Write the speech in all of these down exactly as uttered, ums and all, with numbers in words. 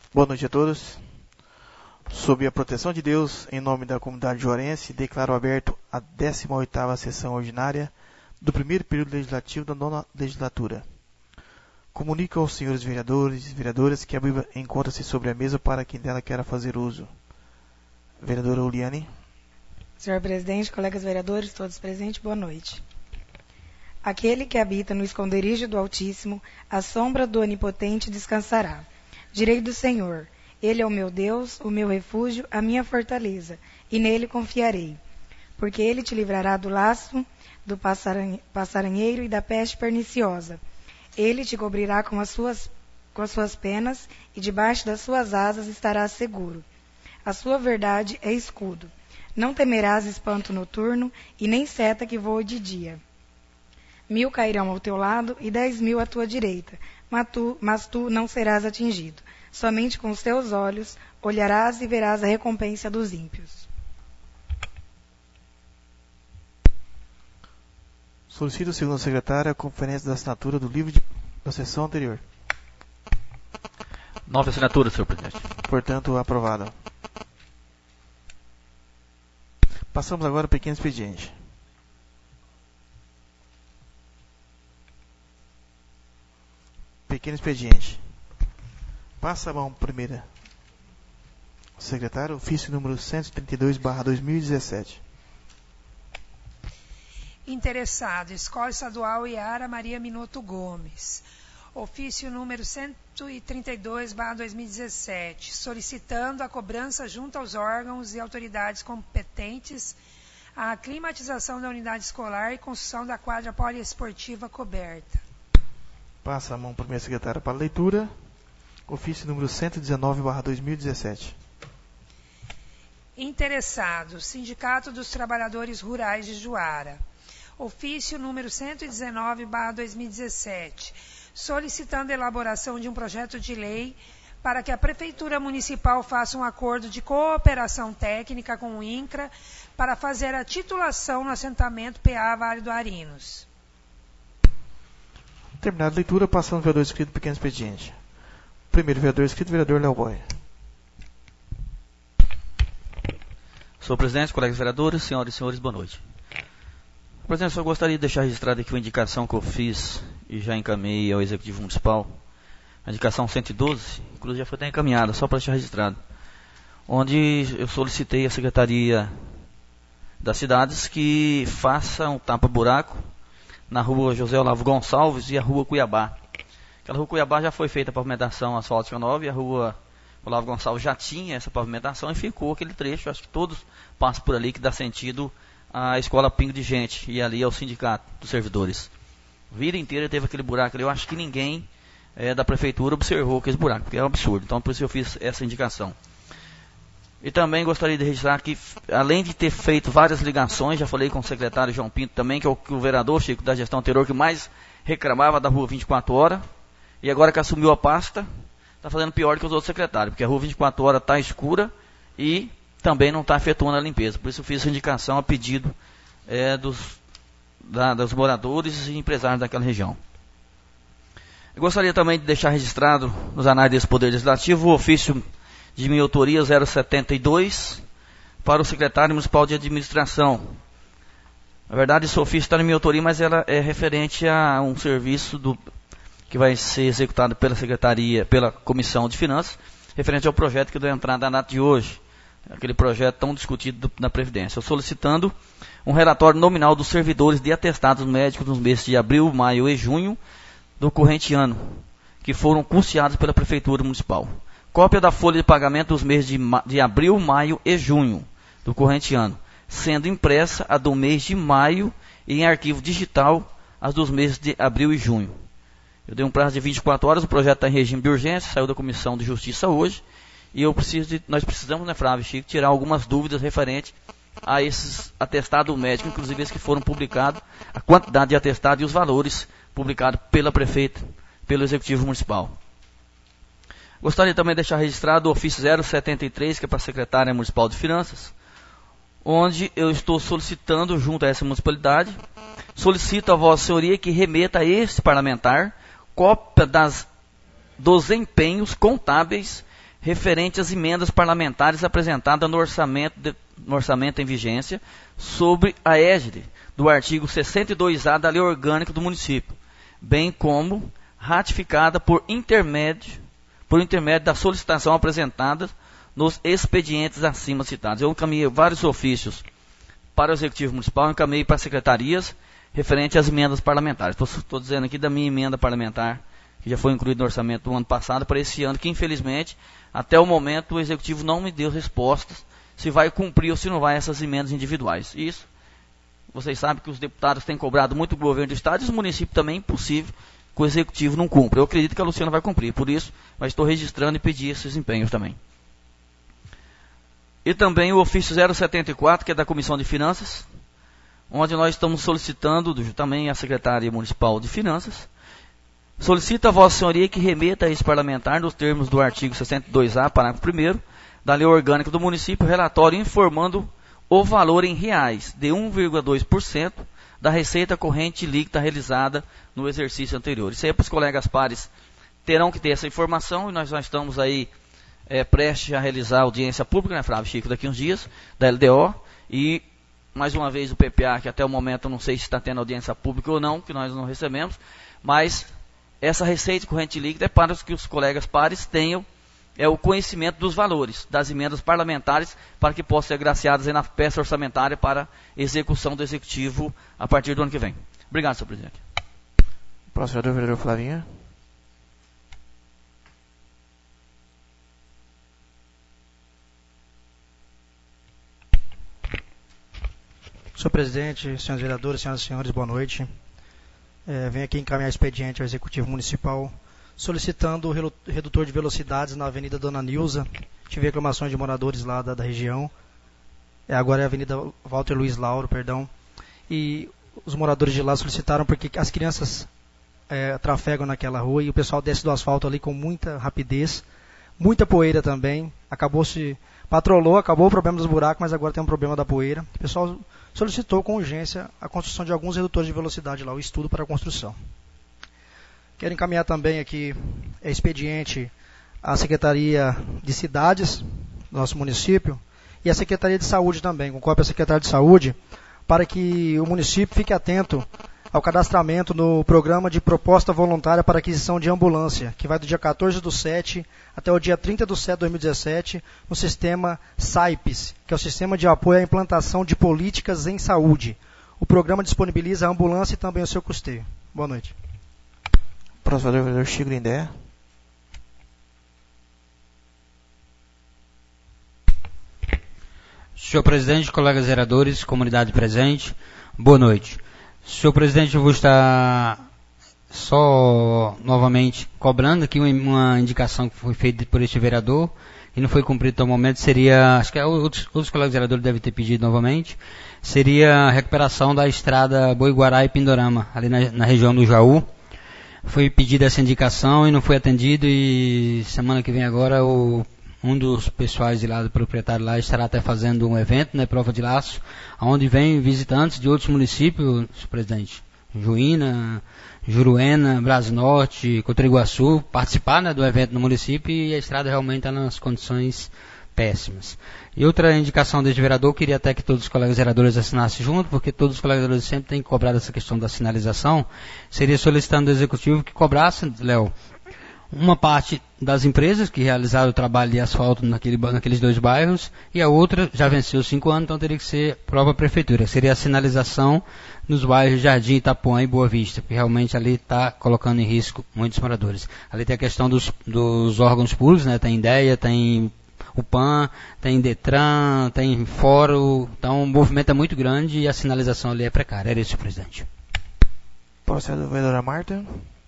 Boa noite a todos. Sob a proteção de Deus, em nome da comunidade juarense, declaro aberto a décima oitava sessão ordinária do primeiro período legislativo da nona legislatura. Comunico aos senhores vereadores e vereadoras que a Bíblia encontra-se sobre a mesa para quem dela queira fazer uso. Vereadora Uliane. Senhor presidente, colegas vereadores, todos presentes, boa noite. Aquele que habita no esconderijo do Altíssimo, à sombra do Onipotente descansará. Direi do Senhor, Ele é o meu Deus, o meu refúgio, a minha fortaleza, e nele confiarei. Porque Ele te livrará do laço, do passarinheiro e da peste perniciosa. Ele te cobrirá com as suas, com as suas penas, e debaixo das suas asas estarás seguro. A sua verdade é escudo. Não temerás espanto noturno, e nem seta que voe de dia. Mil cairão ao teu lado, e dez mil à tua direita, mas tu, mas tu não serás atingido. Somente com os teus olhos olharás e verás a recompensa dos ímpios. Solicito, segundo a secretária, a conferência da assinatura do livro de, da sessão anterior. Nove assinaturas, senhor presidente. Portanto, aprovada. Passamos agora ao pequeno expediente. Pequeno expediente. Passa a mão primeira. Secretário, ofício número cento e trinta e dois barra dois mil e dezessete. Interessado, Escola Estadual Iara Maria Minuto Gomes. Ofício número cento e trinta e dois barra dois mil e dezessete, solicitando a cobrança junto aos órgãos e autoridades competentes a climatização da unidade escolar e construção da quadra poliesportiva coberta. Passa a mão primeira secretária para a leitura. Ofício número cento e dezenove barra dois mil e dezessete. Interessado, Sindicato dos Trabalhadores Rurais de Juara. Ofício número cento e dezenove barra dois mil e dezessete, solicitando a elaboração de um projeto de lei para que a Prefeitura Municipal faça um acordo de cooperação técnica com o INCRA para fazer a titulação no assentamento P A Vale do Arinos. Terminada a leitura, passando ao vereador inscrito pequeno expediente. Primeiro vereador inscrito, vereador Léo Boy. Senhor presidente, colegas vereadores, senhoras e senhores, boa noite. Presidente, eu gostaria de deixar registrada aqui uma indicação que eu fiz e já encaminhei ao Executivo Municipal. A indicação cento e doze, inclusive já foi até encaminhada, só para deixar registrado. Onde eu solicitei à Secretaria das Cidades que faça um tapa-buraco na rua José Olavo Gonçalves e a rua Cuiabá. Aquela rua Cuiabá já foi feita a pavimentação asfáltica nova e a rua Olavo Gonçalves já tinha essa pavimentação e ficou aquele trecho, acho que todos passam por ali, que dá sentido à escola Pingo de Gente e ali ao sindicato dos servidores. A vida inteira teve aquele buraco ali, eu acho que ninguém é, da prefeitura observou aquele buraco, porque é um absurdo, então por isso eu fiz essa indicação. E também gostaria de registrar que, além de ter feito várias ligações, já falei com o secretário João Pinto também, que é o, que o vereador Chico da gestão anterior que mais reclamava da rua vinte e quatro horas, e agora que assumiu a pasta, está fazendo pior que os outros secretários, porque a rua vinte e quatro horas está escura e também não está efetuando a limpeza. Por isso eu fiz essa indicação a pedido é, dos, da, dos moradores e empresários daquela região. Eu gostaria também de deixar registrado nos anais desse Poder Legislativo o ofício de minha autoria zero setenta e dois para o secretário municipal de administração. Na verdade, esse ofício está na minha autoria, mas ela é referente a um serviço do, que vai ser executado pela Secretaria, pela Comissão de Finanças, referente ao projeto que deu entrada na data de hoje, aquele projeto tão discutido do, na Previdência. Eu solicitando um relatório nominal dos servidores de atestados médicos nos meses de abril, maio e junho do corrente ano, que foram custeados pela Prefeitura Municipal. Cópia da folha de pagamento dos meses de, ma de abril, maio e junho do corrente ano, sendo impressa a do mês de maio e em arquivo digital as dos meses de abril e junho. Eu dei um prazo de vinte e quatro horas, o projeto está em regime de urgência, saiu da Comissão de Justiça hoje, e eu preciso de, nós precisamos, né, Flávio Chico, tirar algumas dúvidas referentes a esses atestados médicos, inclusive esses que foram publicados, a quantidade de atestado e os valores publicados pela prefeita, pelo Executivo Municipal. Gostaria também de deixar registrado o ofício zero setenta e três, que é para a Secretária Municipal de Finanças, onde eu estou solicitando, junto a essa municipalidade, solicito a Vossa Senhoria que remeta a este parlamentar cópia das, dos empenhos contábeis referente às emendas parlamentares apresentadas no orçamento, de, no orçamento em vigência, sobre a égide do artigo sessenta e dois A da Lei Orgânica do Município, bem como ratificada por intermédio, por intermédio da solicitação apresentada nos expedientes acima citados. Eu encaminhei vários ofícios para o Executivo Municipal, encaminhei para as secretarias referente às emendas parlamentares. Estou dizendo aqui da minha emenda parlamentar, que já foi incluída no orçamento do ano passado, para esse ano, que infelizmente, até o momento, o Executivo não me deu respostas se vai cumprir ou se não vai essas emendas individuais. Isso, vocês sabem que os deputados têm cobrado muito do governo do Estado, e os municípios também é impossível que o Executivo não cumpra. Eu acredito que a Luciana vai cumprir, por isso, mas estou registrando e pedi esses empenhos também. E também o ofício zero setenta e quatro, que é da Comissão de Finanças, onde nós estamos solicitando, também a Secretaria Municipal de Finanças, solicita a Vossa Senhoria que remeta a esse parlamentar, nos termos do artigo sessenta e dois A, parágrafo primeiro, da Lei Orgânica do Município, relatório informando o valor em reais de um vírgula dois por cento da receita corrente líquida realizada no exercício anterior. Isso aí para os colegas pares terão que ter essa informação, e nós já estamos aí é, prestes a realizar a audiência pública, né, Flávio Chico, daqui uns dias, da L D O, e mais uma vez o P P A, que até o momento eu não sei se está tendo audiência pública ou não, que nós não recebemos, mas essa receita corrente líquida é para que os colegas pares tenham é, o conhecimento dos valores das emendas parlamentares, para que possam ser agraciadas aí na peça orçamentária para execução do Executivo a partir do ano que vem. Obrigado, senhor presidente. Próximo vereador, vereador Flavinha. Senhor presidente, senhores vereadores, senhoras e senhores, boa noite. É, venho aqui encaminhar expediente ao Executivo Municipal solicitando o redutor de velocidades na Avenida Dona Nilza. Tive reclamações de moradores lá da, da região. É, agora é a Avenida Walter Luiz Lauro, perdão. E os moradores de lá solicitaram porque as crianças é, trafegam naquela rua e o pessoal desce do asfalto ali com muita rapidez. Muita poeira também. Acabou se... Patrolou, acabou o problema dos buracos, mas agora tem um problema da poeira. O pessoal solicitou com urgência a construção de alguns redutores de velocidade lá, o estudo para a construção. Quero encaminhar também aqui é, expediente à Secretaria de Cidades do nosso município e à Secretaria de Saúde também, com cópia à Secretaria de Saúde, para que o município fique atento ao cadastramento no programa de proposta voluntária para aquisição de ambulância, que vai do dia quatorze do sete até o dia trinta do sete de dois mil e dezessete, no sistema SAIPES, que é o Sistema de Apoio à Implantação de Políticas em Saúde. O programa disponibiliza a ambulância e também o seu custeio. Boa noite. Próximo vereador Chico Lindé. Senhor presidente, colegas vereadores, comunidade presente, boa noite. Senhor presidente, eu vou estar só novamente cobrando aqui uma indicação que foi feita por este vereador e não foi cumprida até o momento, seria, acho que outros, outros colegas vereadores devem ter pedido novamente, seria a recuperação da estrada Boiguará e Pindorama, ali na, na região do Jaú. Foi pedida essa indicação e não foi atendido, e semana que vem agora o, um dos pessoais de lá, do proprietário lá, estará até fazendo um evento, né, prova de laço, onde vem visitantes de outros municípios, senhor presidente, Juína, Juruena, Brasil Norte, Cotriguaçu, participar, né, do evento no município, e a estrada realmente está nas condições péssimas. E outra indicação deste vereador, queria até que todos os colegas vereadores assinassem junto, porque todos os colegas vereadores sempre têm cobrado essa questão da sinalização, seria solicitando ao Executivo que cobrasse, Léo, uma parte das empresas que realizaram o trabalho de asfalto naquele, naqueles dois bairros, e a outra já venceu cinco anos, então teria que ser a própria prefeitura. Seria a sinalização nos bairros Jardim, Itapuã e Boa Vista, porque realmente ali está colocando em risco muitos moradores. Ali tem a questão dos, dos órgãos públicos, né? Tem IDEA, tem o P A N, tem DETRAN, tem Fórum, então o movimento é muito grande e a sinalização ali é precária. Era isso, senhor presidente. Próximo, vereadora Marta.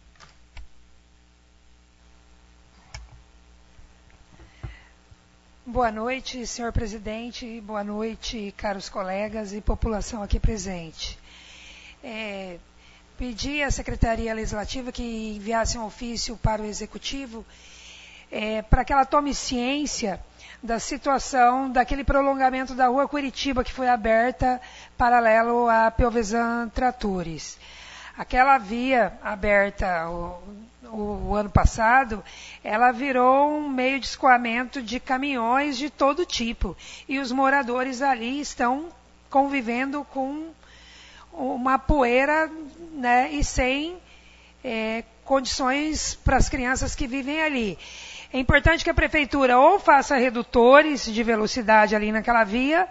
Boa noite, senhor presidente, boa noite, caros colegas e população aqui presente. É, pedi à Secretaria Legislativa que enviasse um ofício para o Executivo é, para que ela tome ciência da situação daquele prolongamento da rua Curitiba que foi aberta paralelo a Pelvezan Tratores. Aquela via aberta o, o, o ano passado, ela virou um meio de escoamento de caminhões de todo tipo. E os moradores ali estão convivendo com uma poeira, né, e sem é, condições para as crianças que vivem ali. É importante que a prefeitura ou faça redutores de velocidade ali naquela via,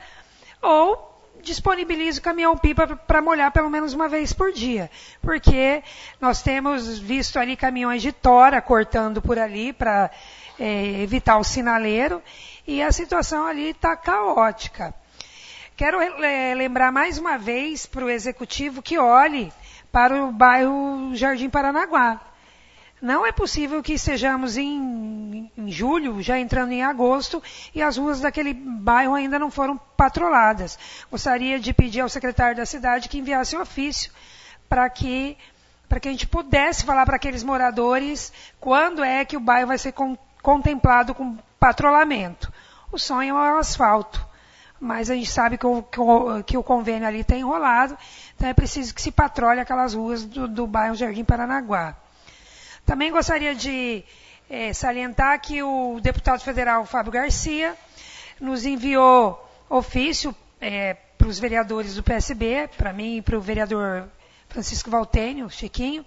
ou disponibilize o caminhão-pipa para molhar pelo menos uma vez por dia. Porque nós temos visto ali caminhões de tora cortando por ali para é, evitar o sinaleiro, e a situação ali está caótica. Quero é, lembrar mais uma vez para o Executivo que olhe para o bairro Jardim Paranaguá. Não é possível que estejamos em, em julho, já entrando em agosto, e as ruas daquele bairro ainda não foram patroladas. Gostaria de pedir ao secretário da cidade que enviasse um ofício para que, para que a gente pudesse falar para aqueles moradores quando é que o bairro vai ser com, contemplado com patrulhamento. O sonho é o asfalto, mas a gente sabe que o, que o, que o convênio ali está enrolado, então é preciso que se patrulhe aquelas ruas do, do bairro Jardim Paranaguá. Também gostaria de é, salientar que o deputado federal Fábio Garcia nos enviou ofício é, para os vereadores do P S B, para mim e para o vereador Francisco Valtênio, Chiquinho,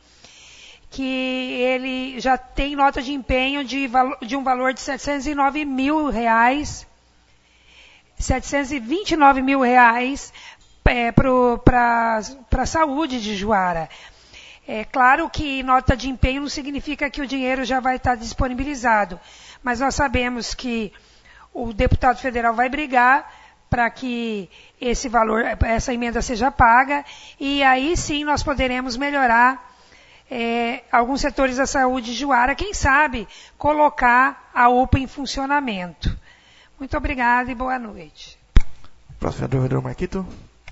que ele já tem nota de empenho de, de um valor de setecentos e nove mil reais, setecentos e vinte e nove mil reais é, para a saúde de Juara. É claro que nota de empenho não significa que o dinheiro já vai estar disponibilizado, mas nós sabemos que o deputado federal vai brigar para que esse valor, essa emenda seja paga, e aí sim nós poderemos melhorar é, alguns setores da saúde de Juara, quem sabe colocar a U P A em funcionamento. Muito obrigada e boa noite. Próximo vereador Marquito.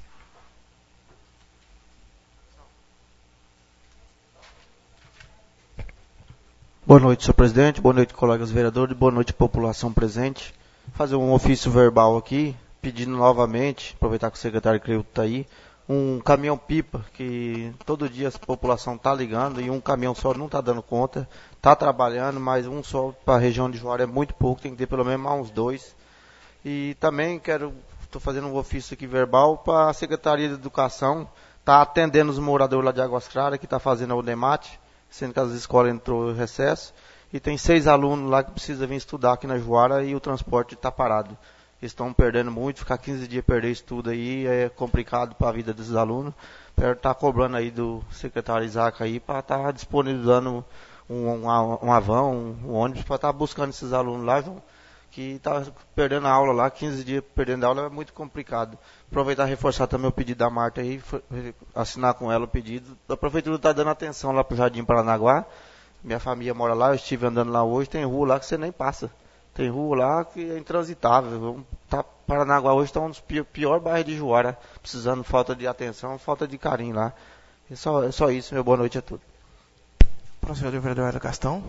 Boa noite, senhor presidente. Boa noite, colegas vereadores. Boa noite, população presente. Fazer um ofício verbal aqui, pedindo novamente, aproveitar que o secretário Creuto está aí, um caminhão-pipa, que todo dia a população está ligando e um caminhão só não está dando conta. Está trabalhando, mas um só para a região de Juara é muito pouco, tem que ter pelo menos mais uns dois. E também quero, estou fazendo um ofício aqui verbal para a Secretaria de Educação, está atendendo os moradores lá de Águas Claras, que está fazendo a UNEMAT, sendo que as escolas entrou em recesso, e tem seis alunos lá que precisam vir estudar aqui na Juara e o transporte está parado. Eles estão perdendo muito, ficar quinze dias perder estudo aí é complicado para a vida desses alunos. Espero estar cobrando aí do secretário Isaac aí para estar tá disponibilizando um, um, um avão, um, um ônibus para estar tá buscando esses alunos lá, João, que está perdendo a aula lá, quinze dias perdendo a aula é muito complicado. Aproveitar e reforçar também o pedido da Marta aí, assinar com ela o pedido. A prefeitura está dando atenção lá para o Jardim Paranaguá. Minha família mora lá, eu estive andando lá hoje, tem rua lá que você nem passa. Tem rua lá que é intransitável. Tá, Paranaguá hoje está um dos pior, pior bairros de Juara, precisando falta de atenção, falta de carinho lá. É só, é só isso, meu boa noite a todos. Próximo vereador Hélio Castão.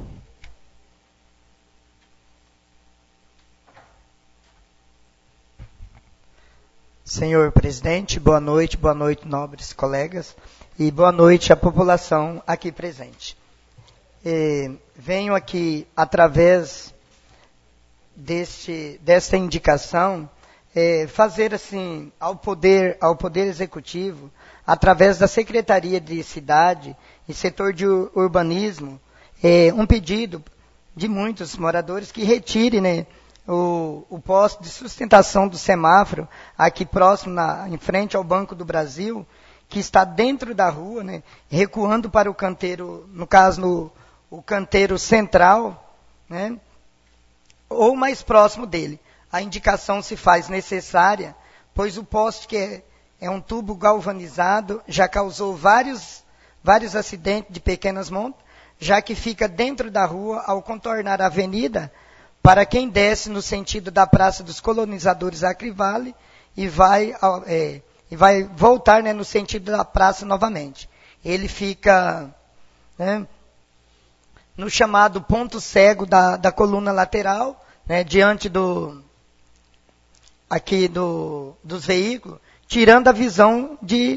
Senhor presidente, boa noite, boa noite, nobres colegas, e boa noite à população aqui presente. E venho aqui, através deste, desta indicação, é, fazer assim, ao poder, ao poder executivo, através da Secretaria de Cidade e Setor de Urbanismo, é, um pedido de muitos moradores que retire, né, O, o posto de sustentação do semáforo, aqui próximo, na, em frente ao Banco do Brasil, que está dentro da rua, né, recuando para o canteiro, no caso, no, o canteiro central, né, ou mais próximo dele. A indicação se faz necessária, pois o poste, que é, é um tubo galvanizado, já causou vários, vários acidentes de pequenas montas, já que fica dentro da rua, ao contornar a avenida, para quem desce no sentido da Praça dos Colonizadores Acrivale e vai, é, e vai voltar, né, no sentido da praça novamente. Ele fica, né, no chamado ponto cego da, da coluna lateral, né, diante do, aqui do, dos veículos, tirando a visão de,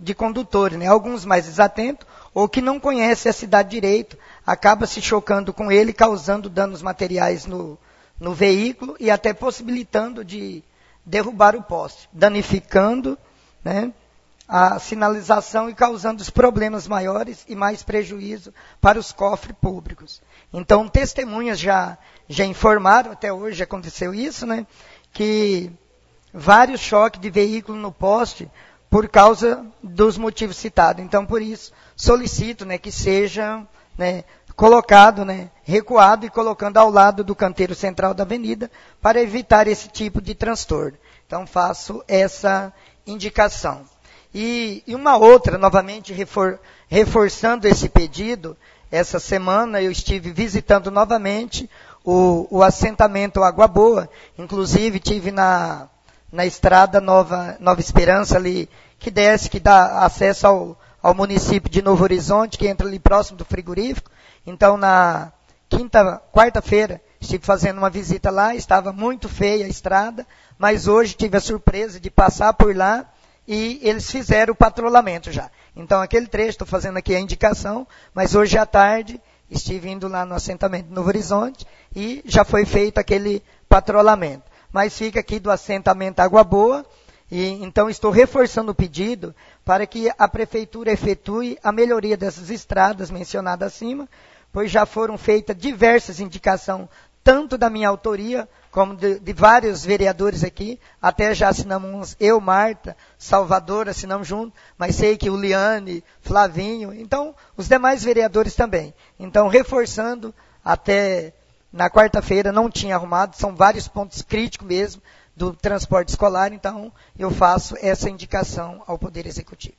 de condutores, né? Alguns mais desatentos ou que não conhecem a cidade direito, acaba se chocando com ele, causando danos materiais no, no veículo e até possibilitando de derrubar o poste, danificando, né, a sinalização e causando os problemas maiores e mais prejuízo para os cofres públicos. Então, testemunhas já, já informaram, até hoje aconteceu isso, né, que vários choques de veículo no poste por causa dos motivos citados. Então, por isso, solicito, né, que seja, né, colocado, né, recuado e colocando ao lado do canteiro central da avenida para evitar esse tipo de transtorno. Então, faço essa indicação. E, e uma outra, novamente refor, reforçando esse pedido, essa semana eu estive visitando novamente o, o assentamento Água Boa, inclusive tive na, na estrada Nova, Nova Esperança ali, que desce, que dá acesso ao, ao município de Novo Horizonte, que entra ali próximo do frigorífico. Então, na quinta, quarta-feira, estive fazendo uma visita lá, estava muito feia a estrada, mas hoje tive a surpresa de passar por lá e eles fizeram o patrulhamento já. Então, aquele trecho, estou fazendo aqui a indicação, mas hoje à tarde estive indo lá no assentamento de Novo Horizonte e já foi feito aquele patrulhamento. Mas fica aqui do assentamento Água Boa, e então estou reforçando o pedido para que a prefeitura efetue a melhoria dessas estradas mencionadas acima, pois já foram feitas diversas indicações, tanto da minha autoria, como de, de vários vereadores aqui, até já assinamos eu, Marta, Salvador, assinamos junto, mas sei que o Liane, Flavinho, então os demais vereadores também. Então, reforçando, até na quarta-feira não tinha arrumado, são vários pontos críticos mesmo do transporte escolar, então eu faço essa indicação ao Poder Executivo.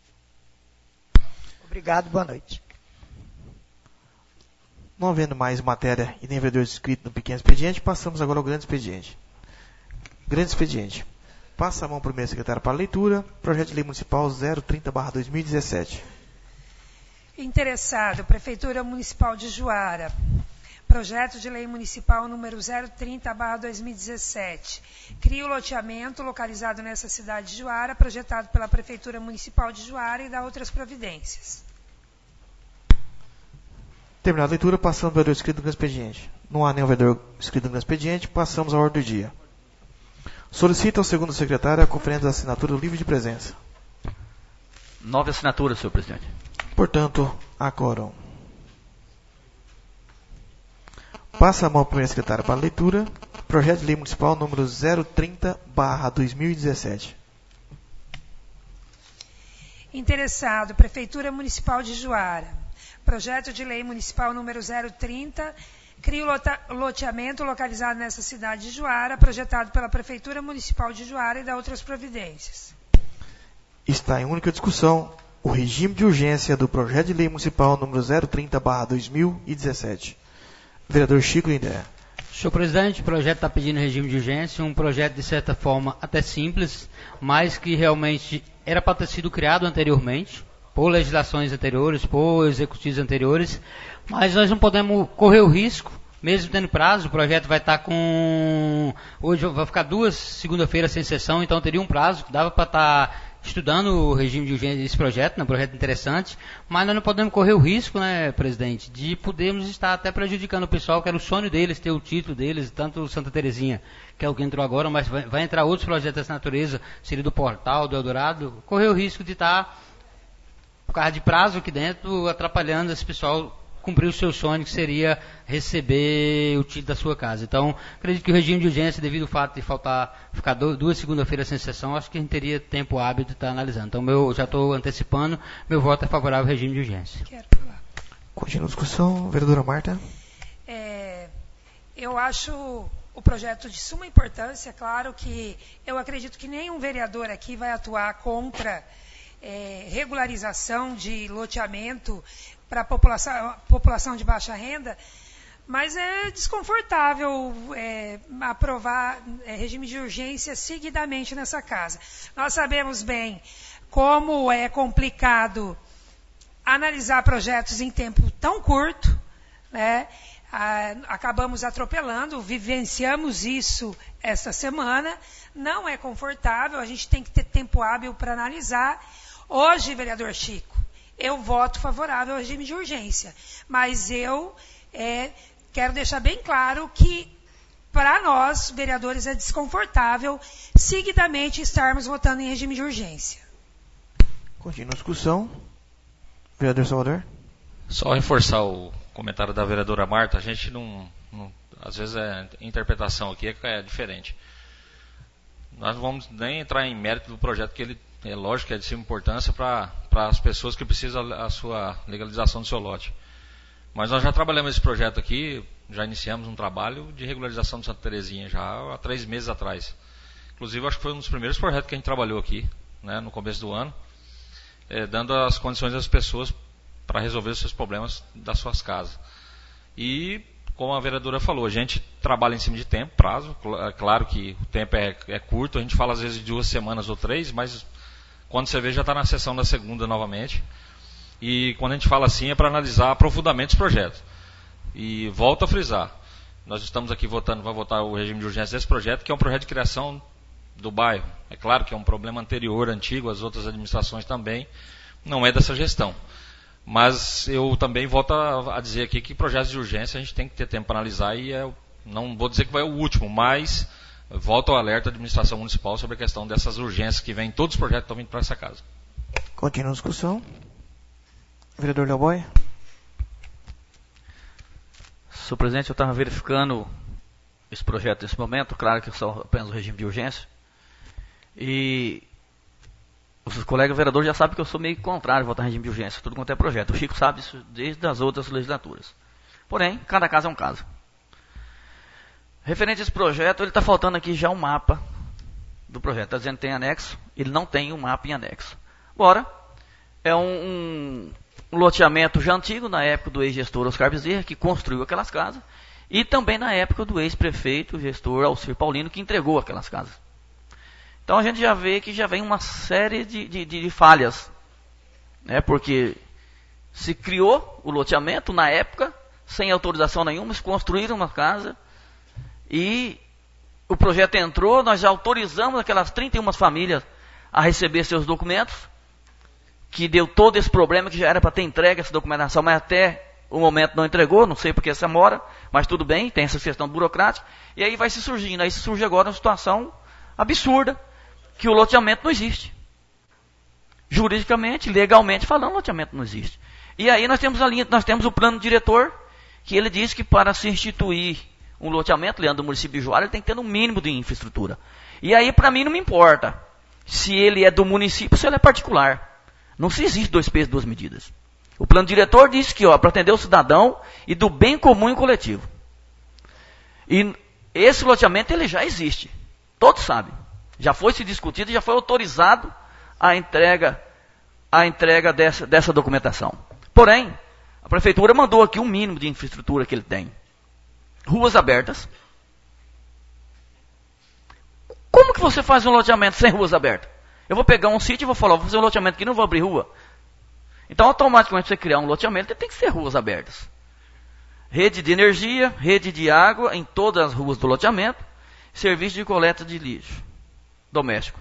Obrigado, boa noite. Não havendo mais matéria e nem vereador inscrito no pequeno expediente, passamos agora ao grande expediente. Grande expediente. Passa a mão para o primeiro secretário para a leitura. Projeto de Lei Municipal zero trinta barra dois mil e dezessete. Interessado, Prefeitura Municipal de Juara. Projeto de Lei Municipal número zero trinta barra dois mil e dezessete. Cria o loteamento localizado nessa cidade de Juara, projetado pela Prefeitura Municipal de Juara e dá outras providências. Terminada a leitura, passamos ao vereador inscrito no grande expediente. Não há nenhum vereador inscrito no grande expediente, passamos à ordem do dia. Solicita ao segundo secretário a conferência da assinatura do livro de presença. Nove assinaturas, senhor presidente. Portanto, há quórum. Passa a mão ao primeiro secretário para a leitura. Projeto de Lei Municipal número zero trinta barra dois mil e dezessete. Interessado, Prefeitura Municipal de Juara. Projeto de Lei Municipal número zero trinta, cria o loteamento localizado nessa cidade de Juara, projetado pela Prefeitura Municipal de Juara e dá outras providências. Está em única discussão o regime de urgência do Projeto de Lei Municipal número zero trinta barra dois mil e dezessete. Vereador Chico Lindé. Senhor presidente, o projeto está pedindo regime de urgência, um projeto de certa forma até simples, mas que realmente era para ter sido criado anteriormente, por legislações anteriores, por executivos anteriores, mas nós não podemos correr o risco, mesmo tendo prazo. O projeto vai estar com... Hoje vai ficar duas segunda-feiras sem sessão, então teria um prazo, dava para estar estudando o regime de urgência desse projeto, né, um projeto interessante, mas nós não podemos correr o risco, né, presidente, de podermos estar até prejudicando o pessoal, que era o sonho deles, ter o título deles, tanto Santa Terezinha, que é o que entrou agora, mas vai, vai entrar outros projetos dessa natureza, seria do Portal, do Eldorado, correr o risco de estar... por causa de prazo aqui dentro, atrapalhando esse pessoal cumprir o seu sonho, que seria receber o título da sua casa. Então, acredito que o regime de urgência, devido ao fato de faltar ficar duas segunda-feiras sem sessão, acho que a gente teria tempo hábil de estar analisando. Então, meu, já estou antecipando, meu voto é favorável ao regime de urgência. Quero falar. Continua a discussão, vereadora Marta. É, eu acho o projeto de suma importância, claro que eu acredito que nenhum vereador aqui vai atuar contra É, regularização de loteamento para a população, população de baixa renda, mas é desconfortável é, aprovar é, regime de urgência seguidamente nessa casa. Nós sabemos bem como é complicado analisar projetos em tempo tão curto, né? Ah, acabamos atropelando, vivenciamos isso esta semana, não é confortável, a gente tem que ter tempo hábil para analisar. Hoje, vereador Chico, eu voto favorável ao regime de urgência, mas eu é, quero deixar bem claro que, para nós, vereadores, é desconfortável seguidamente estarmos votando em regime de urgência. Continua a discussão. Vereador Salvador. Só reforçar o comentário da vereadora Marta, a gente não, não às vezes a interpretação aqui é, é diferente. Nós não vamos nem entrar em mérito do projeto, que ele é lógico que é de suma importância para as pessoas que precisam a sua legalização do seu lote. Mas nós já trabalhamos esse projeto aqui, já iniciamos um trabalho de regularização de Santa Terezinha já há três meses atrás. Inclusive, acho que foi um dos primeiros projetos que a gente trabalhou aqui, né, no começo do ano, é, dando as condições das pessoas para resolver os seus problemas das suas casas. E, como a vereadora falou, a gente trabalha em cima de tempo, prazo. É claro que o tempo é, é curto, a gente fala às vezes de duas semanas ou três, mas quando você vê já está na sessão da segunda novamente. E quando a gente fala assim é para analisar profundamente os projetos. E volto a frisar, nós estamos aqui votando, vai votar o regime de urgência desse projeto, que é um projeto de criação do bairro. É claro que é um problema anterior, antigo, as outras administrações também, não é dessa gestão. Mas eu também volto a, a dizer aqui que projetos de urgência a gente tem que ter tempo para analisar, e é, não vou dizer que vai o último, mas volto ao alerta da administração municipal sobre a questão dessas urgências que vêm, todos os projetos que estão vindo para essa casa. Continua a discussão. Vereador Leoboy. Senhor presidente, eu estava verificando esse projeto nesse momento, claro que só apenas o regime de urgência, e os colegas vereadores já sabem que eu sou meio contrário a votar em regime de urgência, tudo quanto é projeto. O Chico sabe isso desde as outras legislaturas. Porém, cada caso é um caso. Referente a esse projeto, ele está faltando aqui já um mapa do projeto. Está dizendo que tem anexo, ele não tem um mapa em anexo. Bora, é um, um, um loteamento já antigo, na época do ex-gestor Oscar Bezerra, que construiu aquelas casas, e também na época do ex-prefeito, gestor Alcir Paulino, que entregou aquelas casas. Então a gente já vê que já vem uma série de, de, de falhas, né? Porque se criou o loteamento na época, sem autorização nenhuma, se construíram uma casa, e o projeto entrou, nós já autorizamos aquelas trinta e uma famílias a receber seus documentos, que deu todo esse problema, que já era para ter entregue essa documentação, mas até o momento não entregou, não sei porque essa mora, mas tudo bem, tem essa questão burocrática, e aí vai se surgindo, aí surge agora uma situação absurda, que o loteamento não existe. Juridicamente, legalmente falando, o loteamento não existe. E aí nós temos a linha, nós temos o plano diretor, que ele diz que para se instituir um loteamento, Leandro, do município de Juara, ele tem que ter um mínimo de infraestrutura. E aí, para mim, não me importa se ele é do município ou se ele é particular. Não se existe dois pesos, duas medidas. O plano diretor diz que, ó, para atender o cidadão e do bem comum e coletivo. E esse loteamento, ele já existe. Todos sabem. Já foi se discutido e já foi autorizado a entrega, a entrega dessa, dessa documentação. Porém, a prefeitura mandou aqui um mínimo de infraestrutura que ele tem. Ruas abertas. Como que você faz um loteamento sem ruas abertas? Eu vou pegar um sítio e vou falar, vou fazer um loteamento que não vou abrir rua. Então, automaticamente, você criar um loteamento, tem que ser ruas abertas. Rede de energia, rede de água em todas as ruas do loteamento, serviço de coleta de lixo doméstico.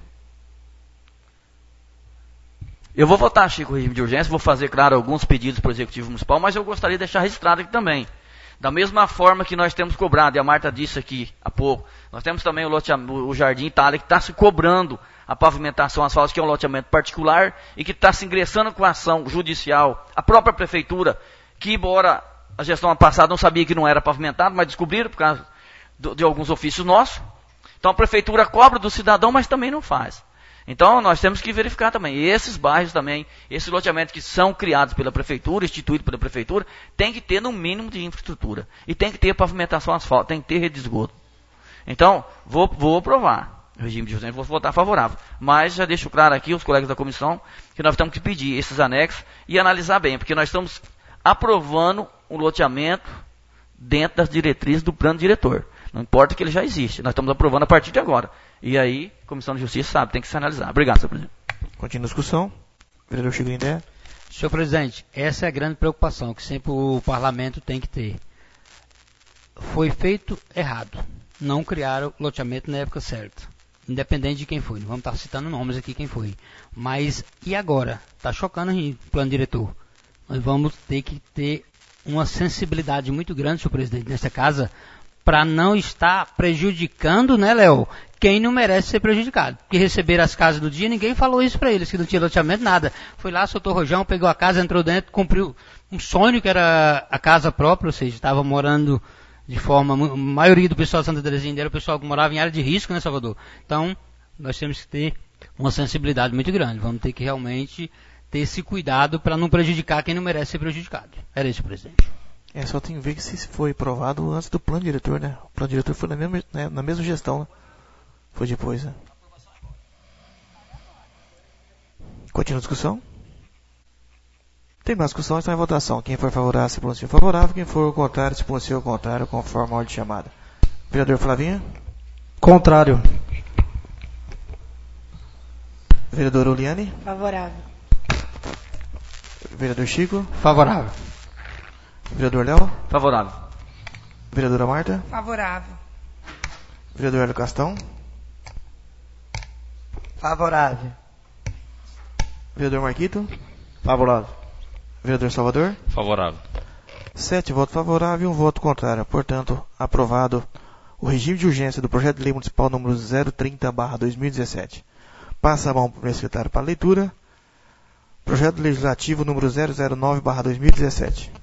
Eu vou votar, Chico, o regime de urgência, vou fazer, claro, alguns pedidos para o Executivo Municipal, mas eu gostaria de deixar registrado aqui também. Da mesma forma que nós temos cobrado, e a Marta disse aqui há pouco, nós temos também o, loteamento, o Jardim Itália, que está se cobrando a pavimentação asfáltica, que é um loteamento particular, e que está se ingressando com a ação judicial. A própria prefeitura, que embora a gestão passada não sabia que não era pavimentado, mas descobriram por causa do, de alguns ofícios nossos. Então a prefeitura cobra do cidadão, mas também não faz. Então nós temos que verificar também. E esses bairros também, esses loteamentos que são criados pela prefeitura, instituídos pela prefeitura, tem que ter no mínimo de infraestrutura. E tem que ter pavimentação asfáltica, tem que ter rede de esgoto. Então, vou, vou aprovar o regime de urgência, vou votar favorável. Mas já deixo claro aqui, os colegas da comissão, que nós temos que pedir esses anexos e analisar bem, porque nós estamos aprovando um loteamento dentro das diretrizes do plano diretor. Não importa que ele já existe, nós estamos aprovando a partir de agora. E aí, a Comissão de Justiça sabe, tem que se analisar. Obrigado, senhor presidente. Continua a discussão. Vereador Chico Lindé. Senhor presidente, essa é a grande preocupação que sempre o parlamento tem que ter. Foi feito errado. Não criaram loteamento na época certa. independente de quem foi, não vamos estar citando nomes aqui quem foi. Mas, e agora? Está chocando o plano diretor. Nós vamos ter que ter uma sensibilidade muito grande, senhor presidente, nessa casa, para não estar prejudicando, né, Léo, quem não merece ser prejudicado. Porque receberam as casas do dia, ninguém falou isso para eles, que não tinha loteamento, nada. Foi lá, soltou o rojão, pegou a casa, entrou dentro, cumpriu um sonho que era a casa própria, ou seja, estava morando de forma... A maioria do pessoal de Santa Terezinha era o pessoal que morava em área de risco, né, Salvador? Então, nós temos que ter uma sensibilidade muito grande. Vamos ter que realmente ter esse cuidado para não prejudicar quem não merece ser prejudicado. Era isso, presidente. É, só tem que ver que se foi aprovado antes do plano diretor, né? O plano diretor foi na mesma, né, na mesma gestão, né? Foi depois, né? Continua a discussão? Terminou a discussão, está em votação. Quem for favorável se pronuncia favorável, quem for contrário se pronuncia ao contrário, conforme a ordem de chamada. Vereador Flavinha? Contrário. Vereador Uliane? Favorável. Vereador Chico? Favorável. Vereador Léo? Favorável. Vereadora Marta? Favorável. Vereador Hélio Castão? Favorável. Vereador Marquito? Favorável. Vereador Salvador? Favorável. Sete votos favoráveis e um voto contrário. Portanto, aprovado o regime de urgência do projeto de lei municipal número zero trinta barra dois mil e dezessete. Passa a mão para o secretário para a leitura. Projeto legislativo número zero zero nove barra dois mil e dezessete.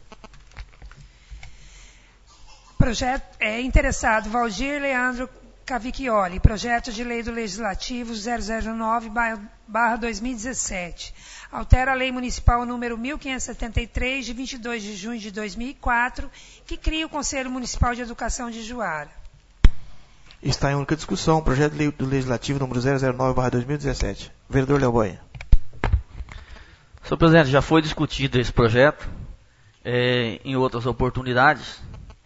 Projeto é interessado Valdir Leandro Cavicchioli, projeto de lei do Legislativo zero zero nove barra dois mil e dezessete. Altera a lei municipal número mil quinhentos e setenta e três, de vinte e dois de junho de dois mil e quatro, que cria o Conselho Municipal de Educação de Juara. Está em única discussão, projeto de lei do Legislativo número zero zero nove barra dois mil e dezessete. Vereador Léo Boia. Senhor presidente, já foi discutido esse projeto é, em outras oportunidades.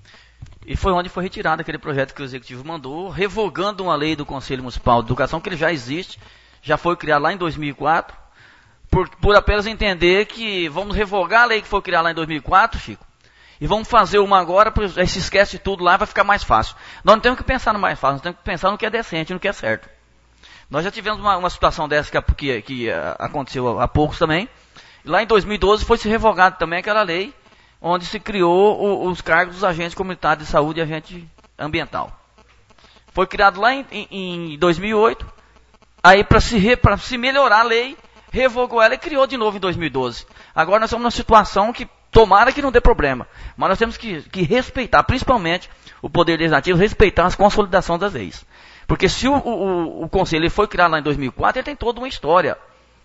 E foi onde foi retirado aquele projeto que o Executivo mandou, revogando uma lei do Conselho Municipal de Educação, que ele já existe, já foi criado lá em dois mil e quatro, por, por apenas entender que vamos revogar a lei que foi criada lá em dois mil e quatro, Chico, e vamos fazer uma agora, aí se esquece de tudo lá, vai ficar mais fácil. Nós não temos que pensar no mais fácil, nós temos que pensar no que é decente, no que é certo. Nós já tivemos uma, uma situação dessa que, que, que aconteceu há poucos também. Lá em dois mil e doze foi se revogado também aquela lei, onde se criou o, os cargos dos agentes comunitários de saúde e agente ambiental. Foi criado lá em, em, em dois mil e oito, aí para se, se melhorar a lei, revogou ela e criou de novo em dois mil e doze. Agora nós estamos numa situação que, tomara que não dê problema, mas nós temos que, que respeitar, principalmente o Poder Legislativo, respeitar as consolidações das leis. Porque se o, o, o Conselho foi criado lá em dois mil e quatro, ele tem toda uma história.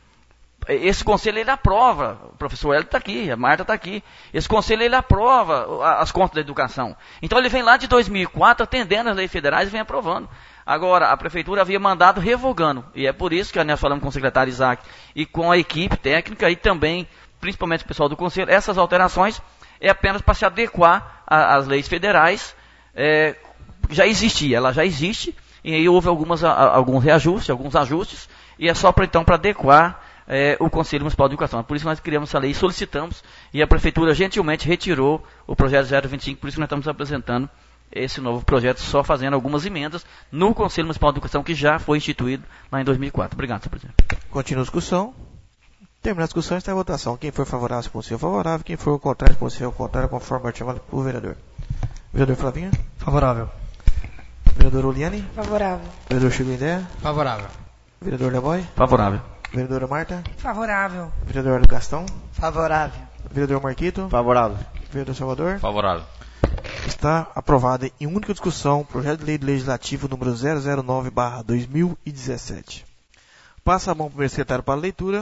Esse conselho, ele aprova, o professor Hélio está aqui, a Marta está aqui, esse conselho, ele aprova as contas da educação. Então, ele vem lá de dois mil e quatro, atendendo as leis federais e vem aprovando. Agora, a prefeitura havia mandado revogando, e é por isso que nós falamos com o secretário Isaac e com a equipe técnica, e também, principalmente o pessoal do conselho, essas alterações é apenas para se adequar às leis federais, é, já existia, ela já existe, e aí houve algumas, alguns reajustes, alguns ajustes, e é só para então para adequar É, o Conselho Municipal de Educação. Por isso nós criamos essa lei e solicitamos, e a Prefeitura gentilmente retirou o projeto zero vinte e cinco, por isso que nós estamos apresentando esse novo projeto, só fazendo algumas emendas no Conselho Municipal de Educação, que já foi instituído lá em dois mil e quatro. Obrigado, senhor presidente. Continua a discussão. Terminar a discussão, está em votação. Quem for favorável, se pronuncia favorável. Quem for contrário, se pronuncia ao contrário, conforme a chamada por vereador. Vereador Flavinha? Favorável. Vereador Uliane? Favorável. Vereador Chico Indé? Favorável. Vereador Leboy? Favorável. Vereadora Marta? Favorável. Vereador Hélio Castão? Favorável. Vereador Marquito? Favorável. Vereador Salvador? Favorável. Está aprovado em única discussão o projeto de lei legislativo número zero zero nove barra dois mil e dezessete. Passa a mão para o secretário para a leitura.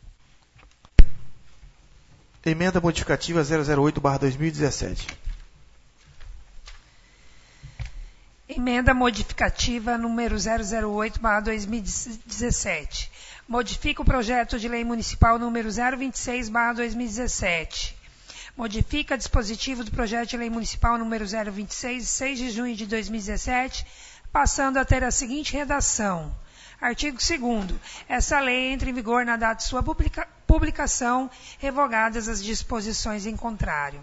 Emenda modificativa zero zero oito barra dois mil e dezessete. Emenda modificativa número zero zero oito barra dois mil e dezessete. Modifica o projeto de lei municipal número zero vinte e seis barra dois mil e dezessete. Modifica dispositivo do projeto de lei municipal número zero vinte e seis, de seis de junho de dois mil e dezessete, passando a ter a seguinte redação. Artigo segundo. Essa lei entra em vigor na data de sua publica- publicação, revogadas as disposições em contrário.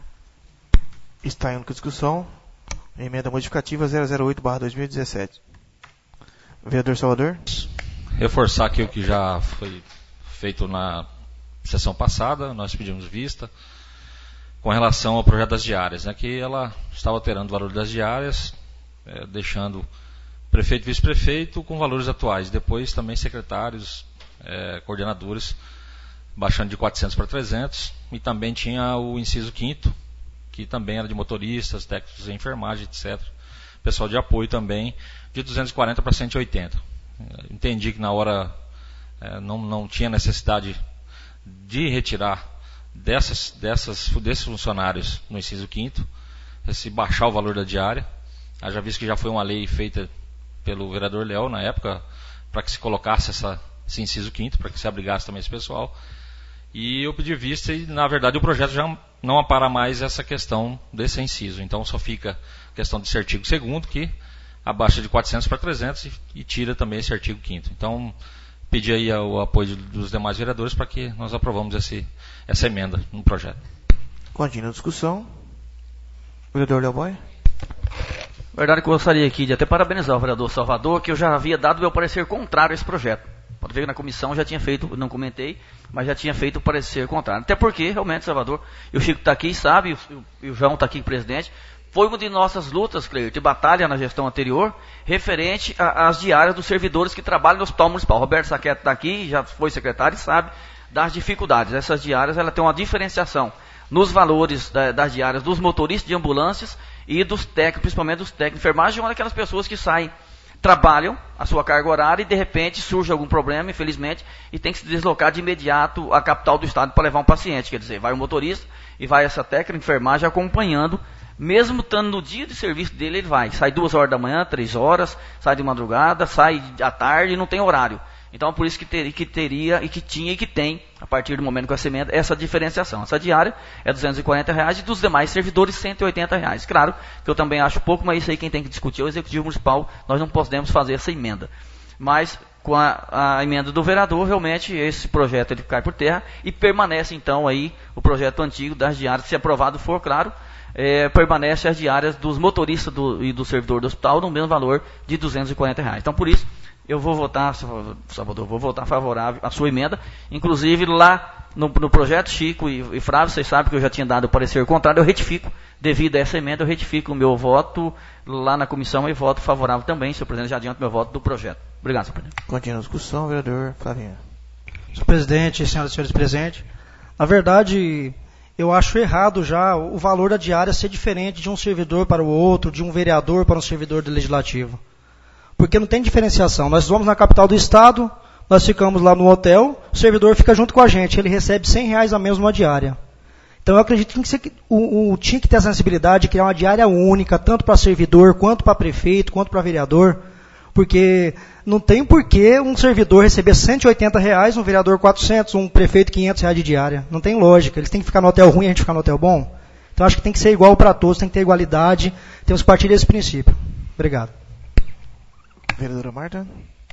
Está em única discussão. Emenda modificativa zero zero oito barra dois mil e dezessete. Vereador Salvador. Reforçar aqui o que já foi feito na sessão passada, nós pedimos vista com relação ao projeto das diárias, né, que ela estava alterando o valor das diárias, é, deixando prefeito e vice-prefeito com valores atuais, depois também secretários, é, coordenadores, baixando de quatrocentos para trezentos, e também tinha o inciso quinto, que também era de motoristas, técnicos de enfermagem, etcétera. Pessoal de apoio também, de duzentos e quarenta para cento e oitenta. Entendi que na hora é, não, não tinha necessidade de retirar dessas, dessas, desses funcionários no inciso quinto, se baixar o valor da diária. Já visto que já foi uma lei feita pelo vereador Léo na época, para que se colocasse essa, esse inciso quinto, para que se abrigasse também esse pessoal. E eu pedi vista e, na verdade, o projeto já não apara mais essa questão desse inciso. Então, só fica a questão desse artigo segundo, que abaixa de quatrocentos para trezentos e, e tira também esse artigo quinto. Então, pedi aí o apoio dos demais vereadores para que nós aprovamos esse, essa emenda no projeto. Continua a discussão. Vereador Léo Boy. Verdade que eu gostaria aqui de até parabenizar o vereador Salvador, que eu já havia dado meu parecer contrário a esse projeto. Pode ver que na comissão já tinha feito, não comentei, mas já tinha feito o parecer contrário. Até porque, realmente, Salvador, e o Chico está aqui, sabe, e o João está aqui, presidente, foi uma de nossas lutas, Cleir, de batalha na gestão anterior, referente às diárias dos servidores que trabalham no Hospital Municipal. Roberto Saqueto está aqui, já foi secretário e sabe das dificuldades. Essas diárias, ela tem uma diferenciação nos valores da, das diárias dos motoristas de ambulâncias e dos técnicos, principalmente dos técnicos de enfermagem, onde aquelas pessoas que saem, trabalham a sua carga horária e de repente surge algum problema, infelizmente, e tem que se deslocar de imediato à capital do estado para levar um paciente. Quer dizer, vai o motorista e vai essa técnica de enfermagem acompanhando, mesmo estando no dia de serviço dele, ele vai. Sai duas horas da manhã, três horas, sai de madrugada, sai à tarde e não tem horário. Então, por isso que, ter, que teria, e que tinha e que tem, a partir do momento com essa emenda, essa diferenciação. Essa diária é duzentos e quarenta reais e dos demais servidores cento e oitenta reais. Claro que eu também acho pouco, mas isso aí quem tem que discutir é o Executivo Municipal, nós não podemos fazer essa emenda. Mas, com a, a emenda do vereador, realmente esse projeto ele cai por terra e permanece então aí o projeto antigo das diárias, se aprovado for, claro, é, permanece as diárias dos motoristas do, e do servidor do hospital no mesmo valor de duzentos e quarenta reais. Então, por isso, eu vou votar, Salvador, vou votar favorável à sua emenda. Inclusive, lá no, no projeto, Chico e, e Flávio, vocês sabem que eu já tinha dado o parecer contrário, eu retifico, devido a essa emenda, eu retifico o meu voto lá na comissão e voto favorável também, senhor presidente, já adianto meu voto do projeto. Obrigado, senhor presidente. Continua a discussão, vereador Flavinho. Senhor presidente, senhoras e senhores presentes, na verdade, eu acho errado já o valor da diária ser diferente de um servidor para o outro, de um vereador para um servidor do legislativo. Porque não tem diferenciação. Nós vamos na capital do estado, nós ficamos lá no hotel, o servidor fica junto com a gente, ele recebe cem reais a menos uma diária. Então eu acredito que, que o, o, tinha que ter a sensibilidade de criar uma diária única, tanto para servidor, quanto para prefeito, quanto para vereador, porque não tem porquê um servidor receber cento e oitenta reais, um vereador quatrocentos, um prefeito quinhentos reais de diária. Não tem lógica, eles têm que ficar no hotel ruim e a gente ficar no hotel bom. Então acho que tem que ser igual para todos, tem que ter igualdade, temos que partir desse princípio. Obrigado. Vereadora Marta.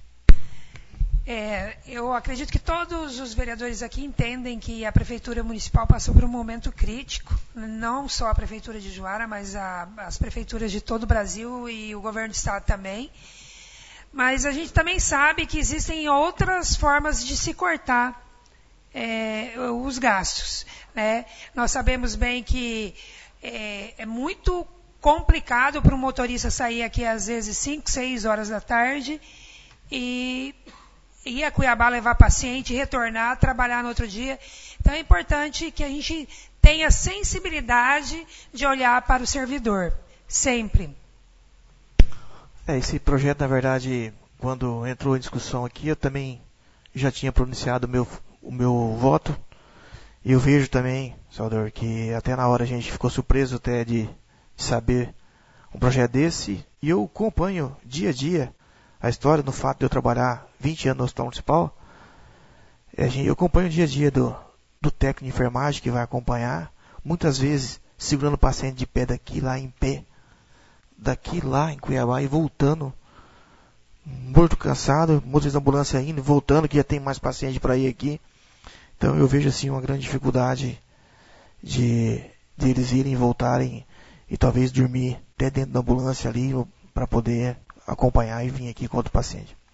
É, eu acredito que todos os vereadores aqui entendem que a Prefeitura Municipal passou por um momento crítico, não só a Prefeitura de Juara, mas a, as prefeituras de todo o Brasil e o governo do Estado também. Mas a gente também sabe que existem outras formas de se cortar é, os gastos, né? Nós sabemos bem que é, é muito complicado para um motorista sair aqui às vezes cinco, seis horas da tarde e ir a Cuiabá levar paciente, retornar, trabalhar no outro dia. Então é importante que a gente tenha sensibilidade de olhar para o servidor, sempre. É, esse projeto, na verdade, quando entrou em discussão aqui, eu também já tinha pronunciado o meu, o meu voto. E eu vejo também, Salvador, que até na hora a gente ficou surpreso até de saber um projeto desse, e eu acompanho dia a dia a história no fato de eu trabalhar vinte anos no Hospital Municipal. Eu acompanho o dia a dia do, do técnico de enfermagem que vai acompanhar, muitas vezes segurando o paciente de pé daqui lá em pé, daqui lá em Cuiabá e voltando, morto, cansado, muitas da ambulância indo e voltando, que já tem mais paciente para ir aqui. Então eu vejo assim uma grande dificuldade de, de eles irem e voltarem e talvez dormir até dentro da ambulância ali para poder acompanhar e vir aqui com outro paciente.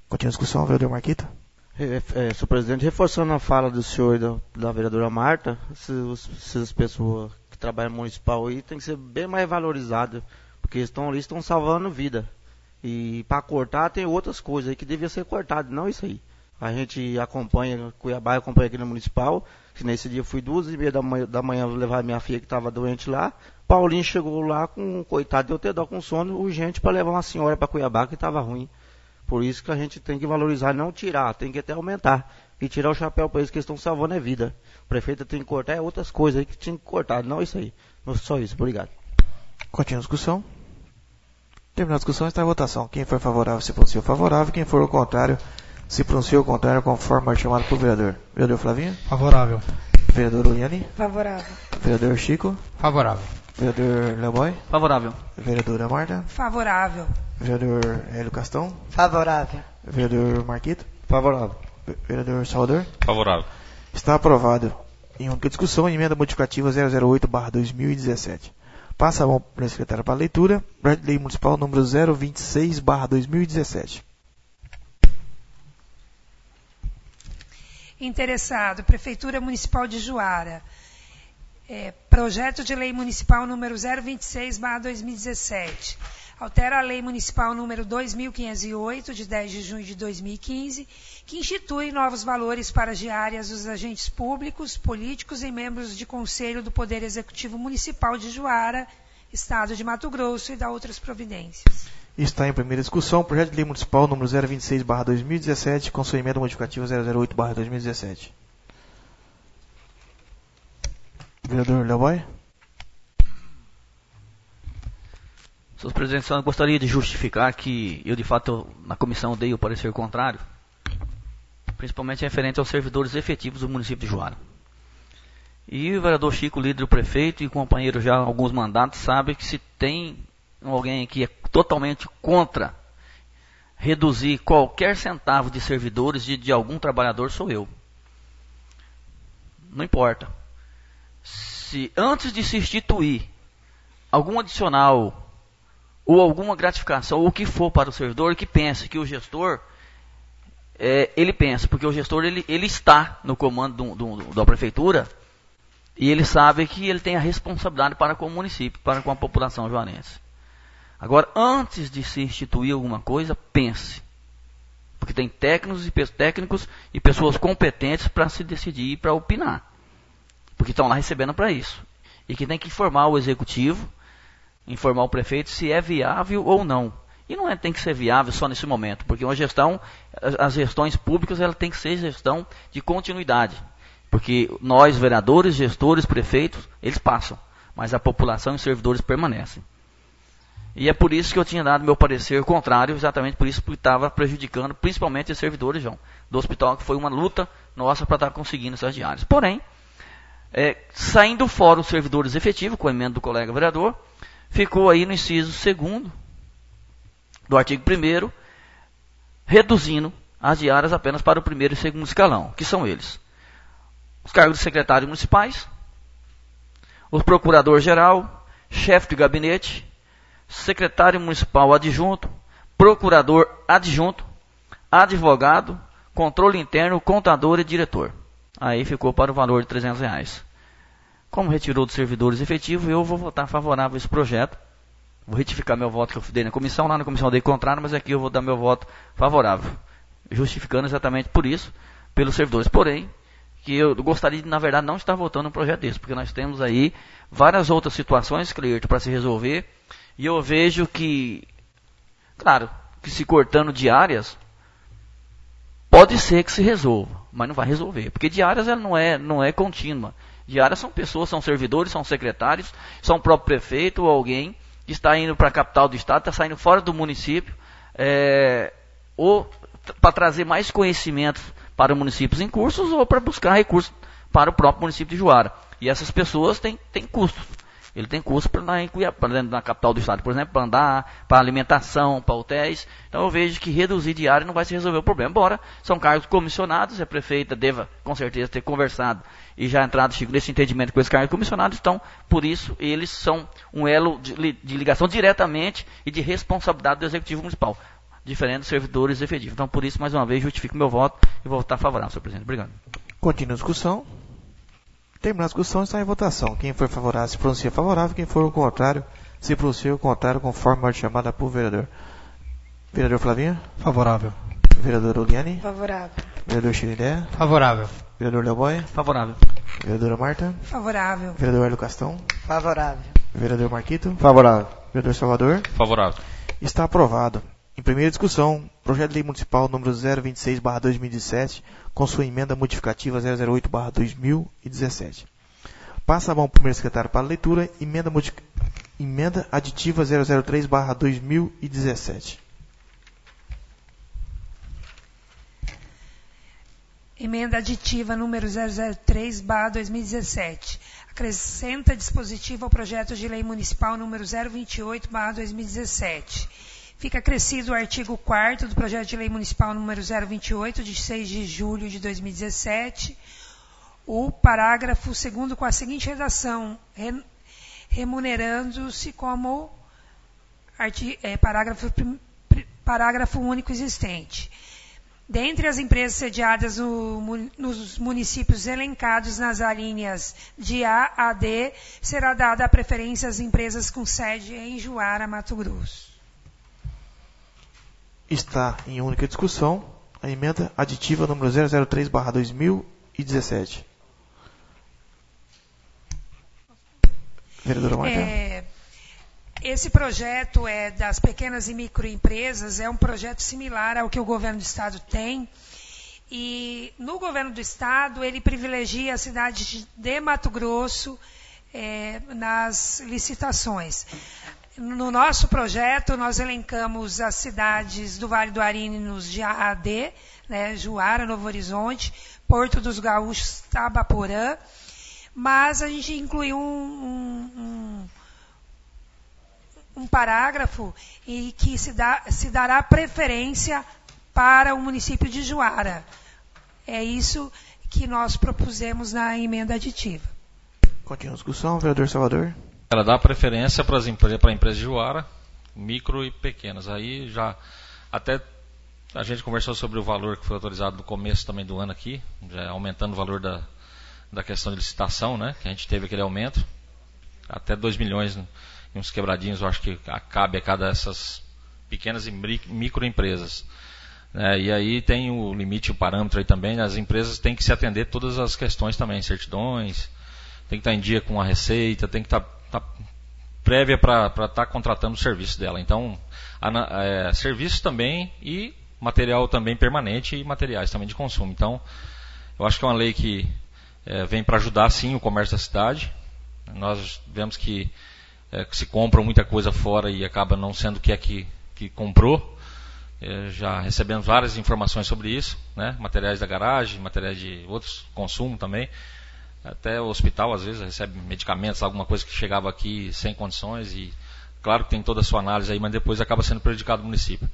Continua a discussão, vereador Marquito. É, é, senhor presidente, reforçando a fala do senhor e da, da vereadora Marta, essas, essas pessoas que trabalham no municipal aí tem que ser bem mais valorizadas, porque estão ali, estão salvando vida. E para cortar tem outras coisas aí que devia ser cortado, não isso aí. A gente acompanha, Cuiabá acompanha aqui no municipal, que nesse dia eu fui duas e meia da manhã, da manhã levar minha filha que estava doente lá. Paulinho chegou lá com, coitado, deu ter dó com sono urgente para levar uma senhora para Cuiabá que estava ruim. Por isso que a gente tem que valorizar, não tirar, tem que até aumentar. E tirar o chapéu para eles que estão salvando a vida. O prefeito tem que cortar é outras coisas aí que tinha que cortar, não isso aí. Não só isso, obrigado. Continua a discussão. Terminada a discussão, está a votação. Quem for favorável se pronunciou favorável, quem for o contrário se pronunciou o contrário, conforme chamado pelo vereador. Vereador Flavinho? Favorável. Vereador Uliane? Favorável. Vereador Chico? Favorável. Vereador Leoboy? Favorável. Vereadora Marta? Favorável. Vereador Hélio Castão? Favorável. Vereador Marquito? Favorável. Vereador Salvador? Favorável. Está aprovado. Em única discussão, emenda modificativa zero zero oito barra dois mil e dezessete. Passa a mão para a secretária para a leitura. Projeto de lei municipal número zero vinte e seis barra dois mil e dezessete. Interessado, Prefeitura Municipal de Juara. É, projeto de lei municipal número zero vinte e seis barra dois mil e dezessete. Altera a lei municipal número dois mil quinhentos e oito, de dez de junho de dois mil e quinze, que institui novos valores para as diárias dos agentes públicos, políticos e membros de conselho do Poder Executivo Municipal de Juara, Estado de Mato Grosso, e da outras providências. Está em primeira discussão, projeto de lei municipal número zero vinte e seis barra dois mil e dezessete, com sua emenda modificativa zero zero oito barra dois mil e dezessete. Vereador Leoboy? Senhor presidente, eu gostaria de justificar que eu, de fato, na comissão dei o parecer contrário, principalmente referente aos servidores efetivos do município de Juara. E o vereador Chico, líder do prefeito e companheiro já há alguns mandatos, sabe que se tem alguém que é totalmente contra reduzir qualquer centavo de servidores de, de algum trabalhador, sou eu. Não importa. Se antes de se instituir algum adicional ou alguma gratificação, ou o que for para o servidor, que pense que o gestor, é, ele pensa, porque o gestor ele, ele está no comando do, do, da prefeitura e ele sabe que ele tem a responsabilidade para com o município, para com a população juarense. Agora, antes de se instituir alguma coisa, pense. Porque tem técnicos e, técnicos e pessoas competentes para se decidir e para opinar. Porque estão lá recebendo para isso. E que tem que informar o executivo, informar o prefeito se é viável ou não. E não é, tem que ser viável só nesse momento. Porque uma gestão, as gestões públicas, ela tem que ser gestão de continuidade. Porque nós, vereadores, gestores, prefeitos, eles passam. Mas a população e os servidores permanecem. E é por isso que eu tinha dado meu parecer contrário, exatamente por isso que estava prejudicando principalmente os servidores, João, do hospital, que foi uma luta nossa para estar conseguindo essas diárias. Porém, é, saindo fora os servidores efetivos, com a emenda do colega vereador, ficou aí no inciso segundo do artigo primeiro, reduzindo as diárias apenas para o primeiro e segundo escalão, que são eles: os cargos de secretários municipais, o procurador-geral, chefe de gabinete, secretário municipal adjunto, procurador adjunto, advogado, controle interno, contador e diretor. Aí ficou para o valor de trezentos reais. Como retirou dos servidores efetivos, eu vou votar favorável a esse projeto. Vou retificar meu voto que eu dei na comissão. Lá na comissão eu dei contrário, mas aqui eu vou dar meu voto favorável. Justificando exatamente por isso, pelos servidores. Porém, que eu gostaria de, na verdade, não estar votando um projeto desse, porque nós temos aí várias outras situações, Cleito, para se resolver. E eu vejo que, claro, que se cortando diárias, pode ser que se resolva, mas não vai resolver. Porque diárias ela não é, não é contínua. Diárias são pessoas, são servidores, são secretários, são o próprio prefeito ou alguém que está indo para a capital do estado, está saindo fora do município, é, ou para trazer mais conhecimentos para municípios em cursos, ou para buscar recursos para o próprio município de Juara. E essas pessoas têm, têm custos. Ele tem custo para andar em Cuiabá, na capital do estado, por exemplo, para andar, para alimentação, para hotéis. Então eu vejo que reduzir diária não vai se resolver o problema. Embora são cargos comissionados, a prefeita deva com certeza ter conversado e já entrado nesse entendimento com esses cargos comissionados. Então, por isso, eles são um elo de, de ligação diretamente e de responsabilidade do Executivo Municipal. diferente dos servidores efetivos. Então, por isso, mais uma vez, justifico meu voto e vou votar favorável, senhor presidente. Obrigado. Continua a discussão. Terminada a discussão, está em votação. Quem for favorável se pronuncia favorável, quem for o contrário se pronuncia o contrário, conforme a ordem chamada por vereador. Vereador Flavinho? Favorável. Vereador Oliane? Favorável. Vereador Chirindé? Favorável. Vereador Leoboy? Favorável. Vereadora Marta? Favorável. Vereador Hélio Castão? Favorável. Vereador Marquito? Favorável. Vereador Salvador? Favorável. Está aprovado. Em primeira discussão, projeto de lei municipal número zero vinte e seis barra dois mil e dezessete, com sua emenda modificativa zero zero oito barra dois mil e dezessete. Passa a mão para o primeiro secretário para a leitura, emenda, modific... emenda aditiva zero zero três barra dois mil e dezessete. Emenda aditiva número zero zero três barra dois mil e dezessete. Acrescenta dispositivo ao projeto de lei municipal número zero vinte e oito barra dois mil e dezessete. Fica acrescido o artigo quarto do projeto de lei municipal número zero vinte e oito, de seis de julho de dois mil e dezessete. O parágrafo segundo com a seguinte redação: remunerando-se como arti, é, parágrafo, parágrafo único existente. Dentre as empresas sediadas no, nos municípios elencados nas alíneas de A a D, será dada a preferência às empresas com sede em Juara, Mato Grosso. Está em única discussão a emenda aditiva número zero zero três barra dois mil e dezessete. Vereadora Marta. É, esse projeto é das pequenas e microempresas, é um projeto similar ao que o governo do estado tem. E no governo do estado, ele privilegia a cidade de Mato Grosso é, nas licitações. No nosso projeto, nós elencamos as cidades do Vale do Arinos de A a D, né, Juara, Novo Horizonte, Porto dos Gaúchos, Tabaporã, mas a gente incluiu um, um, um, um parágrafo em que se, dá, se dará preferência para o município de Juara. É isso que nós propusemos na emenda aditiva. Continua a discussão, vereador Salvador. Ela dá preferência para as empresas, para a empresa de Juara, micro e pequenas. Aí já até a gente conversou sobre o valor que foi autorizado no começo também do ano aqui, já aumentando o valor da, da questão de licitação, né? Que a gente teve aquele aumento, até dois milhões e uns quebradinhos, eu acho que cabe a cada dessas pequenas e microempresas. É, e aí tem o limite, o parâmetro aí também, as empresas têm que se atender a todas as questões também, certidões, tem que estar em dia com a receita, tem que estar, estar prévia para estar tá contratando o serviço dela. Então, a, é, serviços também e material também permanente e materiais também de consumo. Então, eu acho que é uma lei que é, vem para ajudar sim o comércio da cidade. Nós vemos que, é, que se compra muita coisa fora e acaba não sendo o que é que, que comprou. É, já recebemos várias informações sobre isso, né? Materiais da garagem, materiais de outros consumo também. Até o hospital, às vezes, recebe medicamentos, alguma coisa que chegava aqui sem condições. E claro que tem toda a sua análise aí, mas depois acaba sendo prejudicado o município.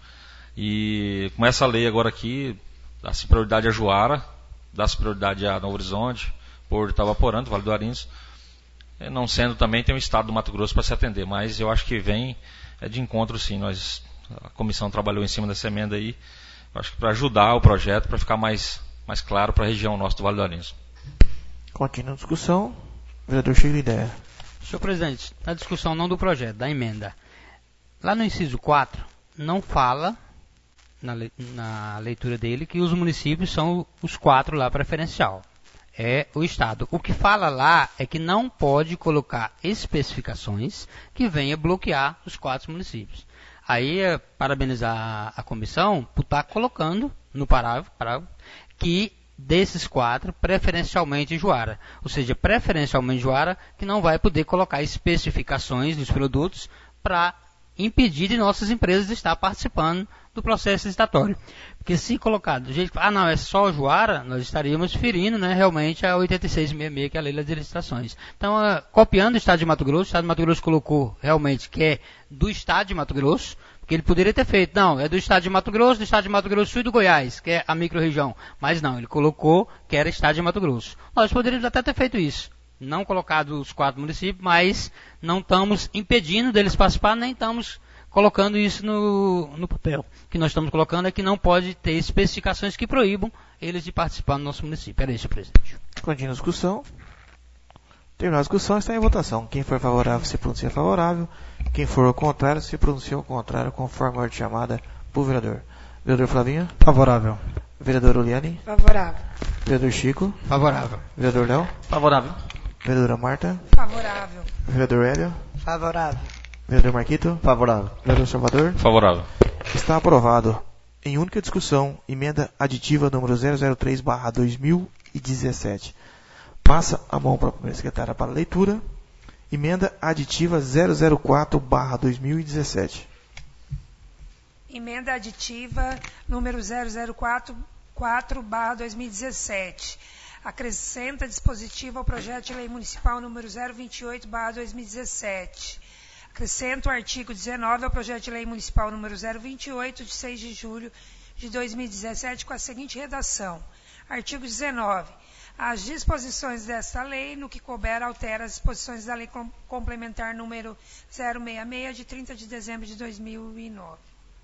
E com essa lei agora aqui, dá-se prioridade a Juara, dá-se prioridade a Novo Horizonte, Porto Tabaporã, Vale do Arinos. Não sendo também, tem o estado do Mato Grosso para se atender. Mas eu acho que vem é de encontro, sim. Nós, a comissão trabalhou em cima dessa emenda aí, acho que para ajudar o projeto, para ficar mais, mais claro para a região nossa do Vale do Arinos. Continua a discussão. Vereador Chico Ideia. Senhor presidente, na discussão não do projeto, da emenda. Lá no inciso quatro, não fala, na, le, na leitura dele, que os municípios são os quatro lá preferencial. É o Estado. O que fala lá é que não pode colocar especificações que venha bloquear os quatro municípios. Aí, é, parabenizar a, a comissão por estar colocando no parágrafo, parágrafo que desses quatro, preferencialmente Juara. Ou seja, preferencialmente Juara, que não vai poder colocar especificações dos produtos para impedir de nossas empresas de estar participando do processo licitatório. Porque se colocar do jeito que, ah não, é só Juara, nós estaríamos ferindo, né, realmente a oitenta e seis sessenta e seis, que é a lei das licitações. Então, uh, copiando o Estado de Mato Grosso, o Estado de Mato Grosso colocou realmente que é do Estado de Mato Grosso, porque ele poderia ter feito, não, é do Estado de Mato Grosso, do Estado de Mato Grosso Sul e do Goiás, que é a micro-região. Mas não, ele colocou que era Estado de Mato Grosso. Nós poderíamos até ter feito isso. Não colocado os quatro municípios, mas não estamos impedindo deles participar, nem estamos colocando isso no, no papel. O que nós estamos colocando é que não pode ter especificações que proíbam eles de participar no nosso município. Era isso, presidente. Continua a discussão. Terminar a discussão, está em votação. Quem for favorável se pronuncia favorável. Quem for ao contrário se pronuncia ao contrário, conforme a ordem chamada por vereador. Vereador Flavinho? Favorável. Vereador Oliane? Favorável. Vereador Chico? Favorável. Vereador Léo? Favorável. Vereadora Marta? Favorável. Vereador Hélio? Favorável. Vereador Marquito? Favorável. Vereador Salvador? Favorável. Está aprovado. Em única discussão, emenda aditiva número zero zero três barra dois mil e dezessete. Passa a mão para a primeira secretária para leitura. Emenda aditiva zero zero quatro barra dois mil e dezessete. Emenda aditiva número zero zero quatro barra dois mil e dezessete. Acrescenta dispositivo ao projeto de lei municipal número zero vinte e oito barra dois mil e dezessete. Acrescenta o artigo dezenove ao projeto de lei municipal número zero vinte e oito, de seis de julho de dois mil e dezessete, com a seguinte redação. Artigo dezenove. As disposições desta lei, no que couber, altera as disposições da lei complementar número zero sessenta e seis, de trinta de dezembro de dois mil e nove.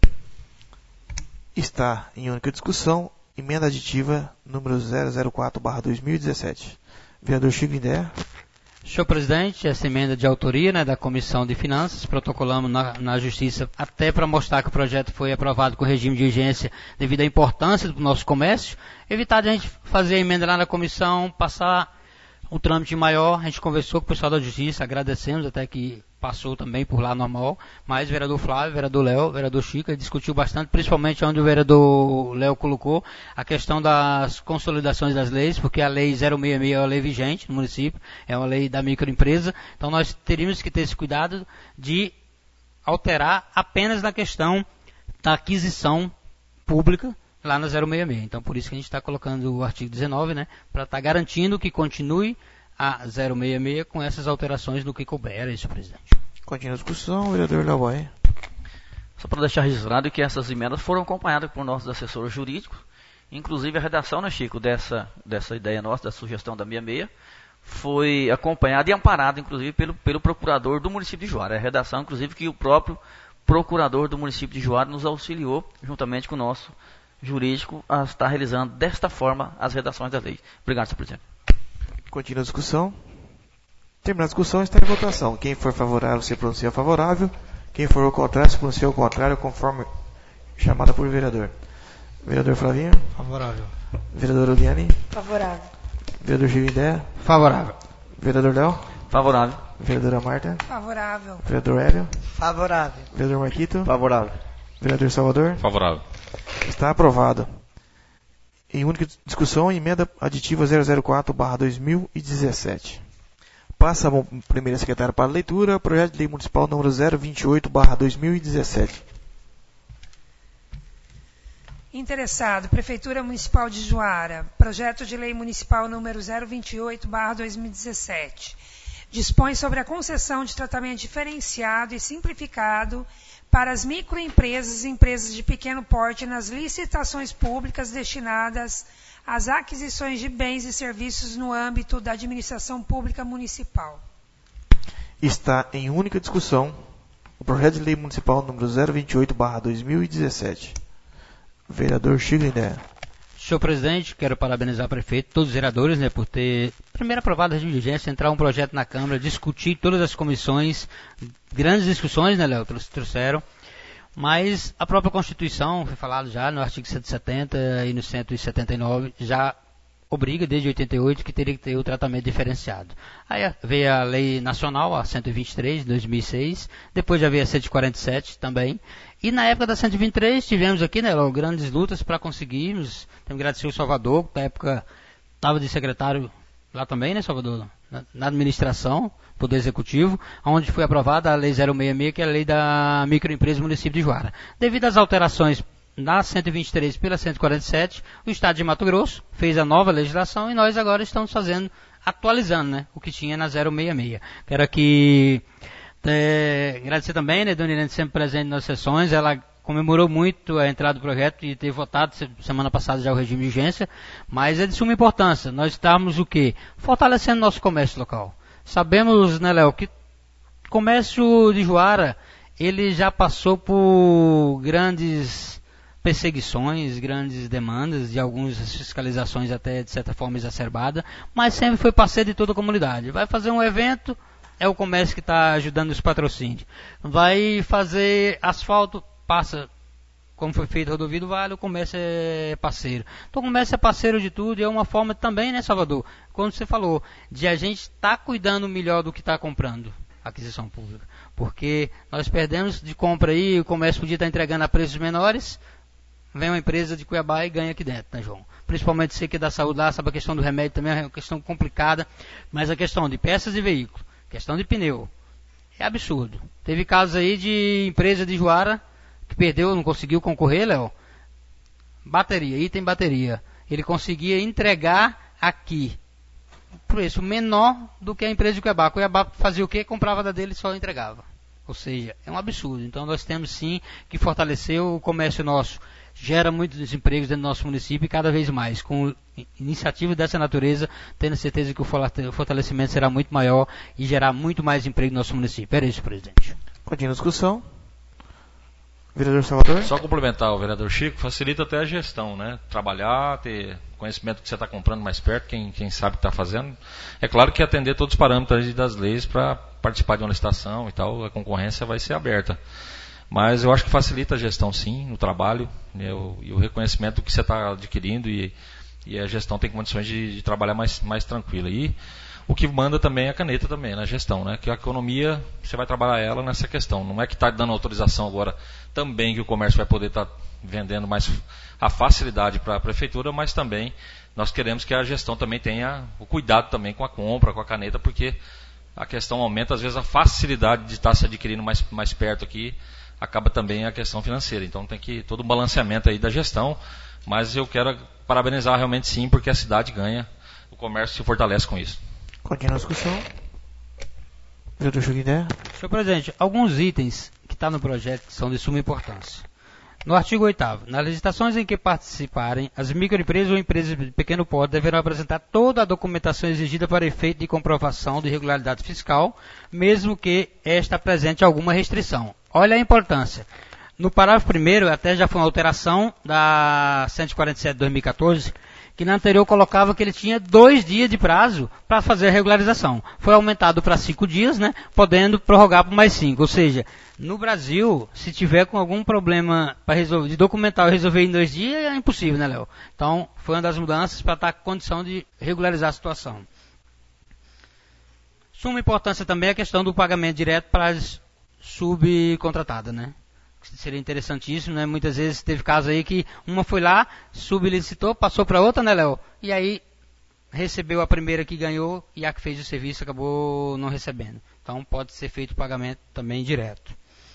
Está em única discussão, emenda aditiva número zero zero quatro barra dois mil e dezessete. Vereador Chico Lindé. Senhor presidente, essa emenda de autoria, né, da Comissão de Finanças, protocolamos na, na Justiça até para mostrar que o projeto foi aprovado com regime de urgência devido à importância do nosso comércio. Evitar de a gente fazer a emenda lá na comissão, passar um trâmite maior. A gente conversou com o pessoal da Justiça, agradecemos até que passou também por lá normal, mas o vereador Flávio, o vereador Léo, o vereador Chico discutiu bastante, principalmente onde o vereador Léo colocou a questão das consolidações das leis, porque a lei zero sessenta e seis é uma lei vigente no município, é uma lei da microempresa, então nós teríamos que ter esse cuidado de alterar apenas na questão da aquisição pública lá na zero sessenta e seis. Então por isso que a gente está colocando o artigo dezenove, né, para estar tá garantindo que continue a zero sessenta e seis com essas alterações no que couber. Era isso, presidente. Continua a discussão, vereador Léo. Só para deixar registrado que essas emendas foram acompanhadas por nossos assessores jurídicos, inclusive a redação, né, Chico, dessa, dessa ideia nossa, da sugestão da sessenta e seis, foi acompanhada e amparada, inclusive, pelo, pelo procurador do município de Juara. É a redação, inclusive, que o próprio procurador do município de Juara nos auxiliou, juntamente com o nosso jurídico, a estar realizando desta forma as redações das leis. Obrigado, senhor presidente. Continua a discussão. Terminada a discussão, está em votação. Quem for favorável se pronuncia favorável. Quem for ao contrário se pronuncia ao contrário, conforme chamada por vereador. Vereador Flavinho. Favorável. Vereador Oliane. Favorável. Vereador Givindé. Favorável. Vereador Léo. Favorável. Vereadora Marta. Favorável. Vereador Hélio. Favorável. Vereador Marquito. Favorável. Vereador Salvador. Favorável. Está aprovado. Em única discussão, emenda aditiva zero zero quatro barra dois mil e dezessete. Passa a primeira secretária para a leitura, projeto de lei municipal número zero vinte e oito barra dois mil e dezessete. Interessado, Prefeitura Municipal de Juara, projeto de lei municipal número zero vinte e oito barra dois mil e dezessete. Dispõe sobre a concessão de tratamento diferenciado e simplificado para as microempresas e empresas de pequeno porte nas licitações públicas destinadas às aquisições de bens e serviços no âmbito da administração pública municipal. Está em única discussão o projeto de lei municipal número zero vinte e oito barra dois mil e dezessete. Vereador Chico Lindé. Senhor presidente, quero parabenizar o prefeito, todos os vereadores, né, por ter, primeiro aprovado a regime de urgência, entrar um projeto na Câmara, discutir todas as comissões, grandes discussões, né, Léo, trouxeram, mas a própria Constituição, foi falado já no artigo cento e setenta e no cento e setenta e nove, já obriga desde oitenta e oito que teria que ter o tratamento diferenciado. Aí veio a lei nacional, a cento e vinte e três, de dois mil e seis, depois já veio a cento e quarenta e sete também, e na época da cento e vinte e três tivemos aqui, né, Léo, grandes lutas para conseguirmos. Temos que agradecer o Salvador, que na época estava de secretário lá também, né, Salvador? Na, na administração, Poder Executivo, onde foi aprovada a Lei zero sessenta e seis, que é a lei da microempresa do município de Juara. Devido às alterações na cento e vinte e três pela cento e quarenta e sete, o Estado de Mato Grosso fez a nova legislação e nós agora estamos fazendo, atualizando, né, o que tinha na zero sessenta e seis. Quero aqui é, agradecer também, né, Dona Irene, sempre presente nas sessões, ela comemorou muito a entrada do projeto e ter votado semana passada já o regime de urgência, mas é de suma importância. Nós estamos o quê? Fortalecendo nosso comércio local. Sabemos, né, Léo, que o comércio de Juara, ele já passou por grandes perseguições, grandes demandas, de algumas fiscalizações até de certa forma exacerbada, mas sempre foi parceiro de toda a comunidade. Vai fazer um evento, é o comércio que está ajudando os patrocínios. Vai fazer asfalto, passa, como foi feito a rodovia do Vale, o comércio é parceiro. Então o comércio é parceiro de tudo e é uma forma também, né, Salvador? Quando você falou de a gente estar tá cuidando melhor do que está comprando, aquisição pública. Porque nós perdemos de compra aí, o comércio podia estar entregando a preços menores, vem uma empresa de Cuiabá e ganha aqui dentro, né, João? Principalmente você que é da saúde lá, sabe a questão do remédio também é uma questão complicada, mas a questão de peças de veículo, questão de pneu, é absurdo. Teve casos aí de empresa de Juara que perdeu, não conseguiu concorrer, Léo. Bateria, item bateria. Ele conseguia entregar aqui preço menor do que a empresa de Cuiabá. Cuiabá fazia o quê? Comprava da dele e só entregava. Ou seja, é um absurdo. Então nós temos sim que fortalecer o comércio nosso. Gera muitos empregos dentro do nosso município e cada vez mais. Com iniciativas dessa natureza, tendo certeza que o fortalecimento será muito maior e gerar muito mais emprego no nosso município. Era isso, presidente. Continua a discussão. Vereador Salvador? Só complementar o vereador Chico, facilita até a gestão, né? Trabalhar, ter conhecimento que você está comprando mais perto, quem, quem sabe o que está fazendo. É claro que atender todos os parâmetros das leis para participar de uma licitação e tal, a concorrência vai ser aberta. Mas eu acho que facilita a gestão sim, no trabalho, né, o, e o reconhecimento do que você está adquirindo e, e a gestão tem condições de, de trabalhar mais, mais tranquila. E o que manda também é a caneta também, na gestão, né? Que a economia, você vai trabalhar ela nessa questão. Não é que está dando autorização agora também que o comércio vai poder estar tá vendendo mais a facilidade para a prefeitura, mas também nós queremos que a gestão também tenha o cuidado também com a compra, com a caneta, porque a questão aumenta, às vezes a facilidade de estar se adquirindo mais, mais perto aqui, acaba também a questão financeira. Então tem que todo um balanceamento aí da gestão, mas eu quero parabenizar realmente sim, porque a cidade ganha, o comércio se fortalece com isso. Continua a discussão. Vereador Chuguiné. Senhor presidente, alguns itens que estão no projeto que são de suma importância. No artigo oitavo, nas licitações em que participarem, as microempresas ou empresas de pequeno porte deverão apresentar toda a documentação exigida para efeito de comprovação de regularidade fiscal, mesmo que esta apresente alguma restrição. Olha a importância. No parágrafo primeiro, até já foi uma alteração da cento e quarenta e sete de dois mil e quatorze, que na anterior colocava que ele tinha dois dias de prazo para fazer a regularização. Foi aumentado para cinco dias, né, podendo prorrogar por mais cinco. Ou seja, no Brasil, se tiver com algum problema para resolver, de documentar e resolver em dois dias, é impossível, né, Léo? Então, foi uma das mudanças para estar com condição de regularizar a situação. Suma importância também a questão do pagamento direto para as subcontratadas, né? Seria interessantíssimo, né? Muitas vezes teve caso aí que uma foi lá, sublicitou, passou para outra, né, Léo? E aí recebeu a primeira que ganhou e a que fez o serviço acabou não recebendo. Então pode ser feito o pagamento também direto.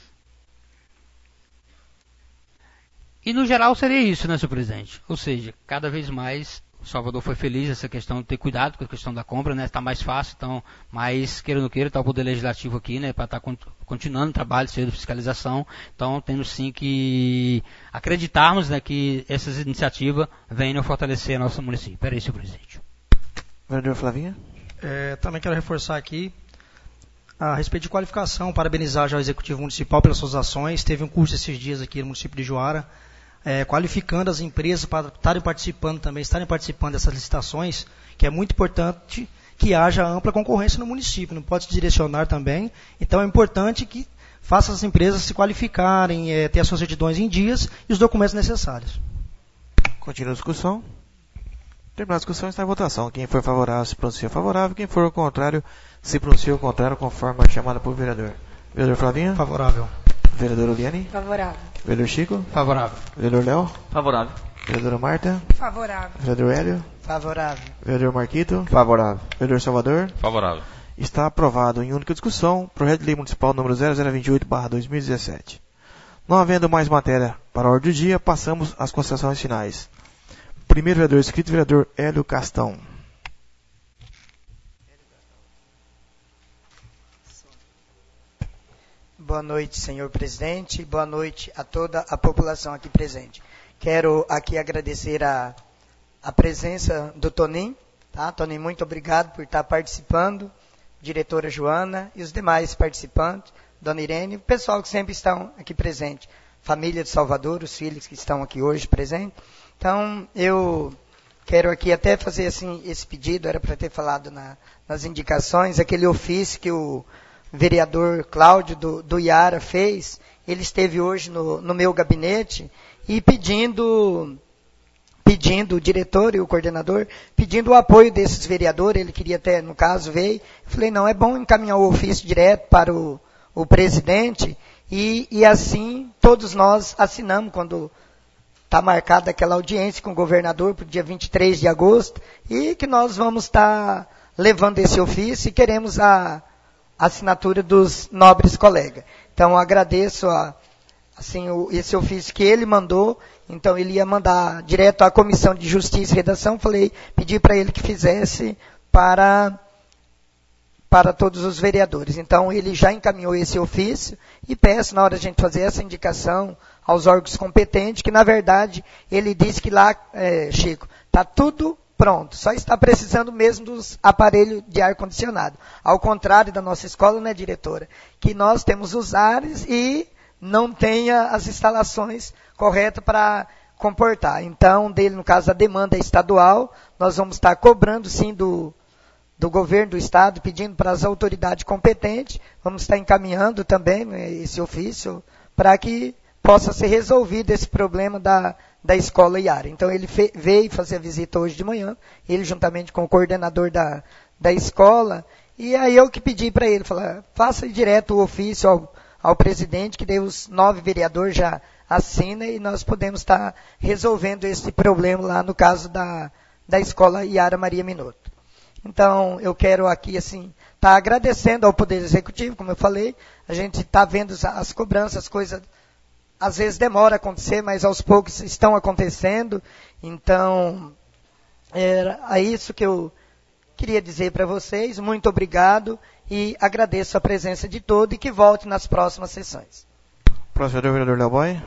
E no geral seria isso, né, senhor presidente? Ou seja, cada vez mais o Salvador foi feliz nessa questão de ter cuidado com a questão da compra, né? Está mais fácil, então, mas queira ou não queira, está o Poder Legislativo aqui, né? Para estar tá continuando o trabalho de fiscalização. Então, temos sim que acreditarmos, né, que essas iniciativas venham fortalecer a nossa município. Era isso, presidente. Vereador Flavinha. É, também quero reforçar aqui a respeito de qualificação, parabenizar já o Executivo Municipal pelas suas ações. Teve um curso esses dias aqui no município de Juara, É, qualificando as empresas para estarem participando também, estarem participando dessas licitações, que é muito importante que haja ampla concorrência no município, não pode se direcionar também. Então é importante que faça as empresas se qualificarem, é, ter as suas certidões em dias e os documentos necessários. Continua a discussão. Terminada a discussão, está em votação. Quem for favorável se pronuncia favorável, quem for ao contrário se pronuncia ao contrário, conforme a chamada por vereador. Vereador Flavinho? Favorável. Vereador Oliane? Favorável. Vereador Chico? Favorável. Vereador Léo? Favorável. Vereadora Marta? Favorável. Vereador Hélio? Favorável. Vereador Marquito? Favorável. Vereador Salvador? Favorável. Está aprovado em única discussão projeto de lei municipal número zero zero vinte e oito barra dois mil e dezessete. Não havendo mais matéria para a ordem do dia, passamos às considerações finais. Primeiro vereador inscrito, vereador Hélio Castão. Boa noite, senhor presidente. Boa noite a toda a população aqui presente. Quero aqui agradecer a, a presença do Toninho. Tá? Toninho, muito obrigado por estar participando. Diretora Joana e os demais participantes. Dona Irene, o pessoal que sempre estão aqui presente, família de Salvador, os filhos que estão aqui hoje presentes. Então, eu quero aqui até fazer assim, esse pedido, era para ter falado na, nas indicações, aquele ofício que o vereador Cláudio do, do Iara fez, ele esteve hoje no, no meu gabinete e pedindo, pedindo o diretor e o coordenador, pedindo o apoio desses vereadores, ele queria até, no caso, veio. Eu falei, não, é bom encaminhar o ofício direto para o, o presidente e, e assim todos nós assinamos quando está marcada aquela audiência com o governador para o dia vinte e três de agosto e que nós vamos estar tá levando esse ofício e queremos a assinatura dos nobres colegas. Então, agradeço a, assim, o, esse ofício que ele mandou. Então, ele ia mandar direto à Comissão de Justiça e Redação. Falei, pedi para ele que fizesse para, para todos os vereadores. Então, ele já encaminhou esse ofício e peço, na hora de a gente fazer essa indicação aos órgãos competentes, que, na verdade, ele disse que lá, é, Chico, está tudo pronto, só está precisando mesmo dos aparelhos de ar-condicionado. Ao contrário da nossa escola, né, diretora? Que nós temos os ares e não tenha as instalações corretas para comportar. Então, dele, no caso, a demanda é estadual, nós vamos estar cobrando, sim, do, do governo do estado, pedindo para as autoridades competentes, vamos estar encaminhando também, né, esse ofício, para que possa ser resolvido esse problema da, da escola Iara. Então, ele fe, veio fazer a visita hoje de manhã, ele juntamente com o coordenador da, da escola, e aí eu que pedi para ele, falar, faça direto o ofício ao, ao presidente, que daí os nove vereadores já assinam e nós podemos estar resolvendo esse problema lá no caso da, da escola Iara Maria Minotto. Então, eu quero aqui, assim, estar tá agradecendo ao Poder Executivo, como eu falei, a gente está vendo as, as cobranças, as coisas às vezes demora a acontecer, mas aos poucos estão acontecendo. Então, era isso que eu queria dizer para vocês. Muito obrigado e agradeço a presença de todos e que volte nas próximas sessões. Próximo é o vereador Delboy.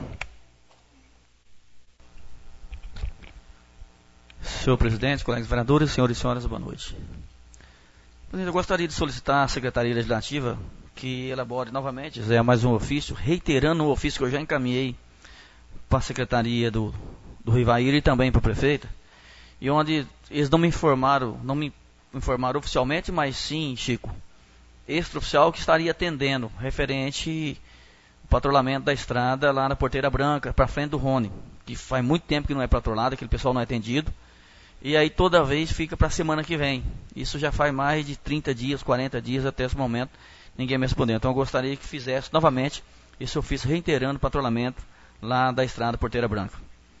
Senhor presidente, colegas vereadores, senhores e senhoras, boa noite. Eu gostaria de solicitar à Secretaria Legislativa que elabore novamente, é mais um ofício, reiterando o ofício que eu já encaminhei para a Secretaria do, do Rivaíra e também para a Prefeita, e onde eles não me informaram, não me informaram oficialmente, mas sim, Chico, extraoficial que estaria atendendo, referente ao patrulhamento da estrada lá na Porteira Branca, para frente do Rony, que faz muito tempo que não é patrulhado, aquele pessoal não é atendido, e aí toda vez fica para a semana que vem. Isso já faz mais de trinta dias, quarenta dias até esse momento, ninguém me respondeu. Então eu gostaria que fizesse novamente esse ofício reiterando o patrulhamento lá da estrada Porteira Branca.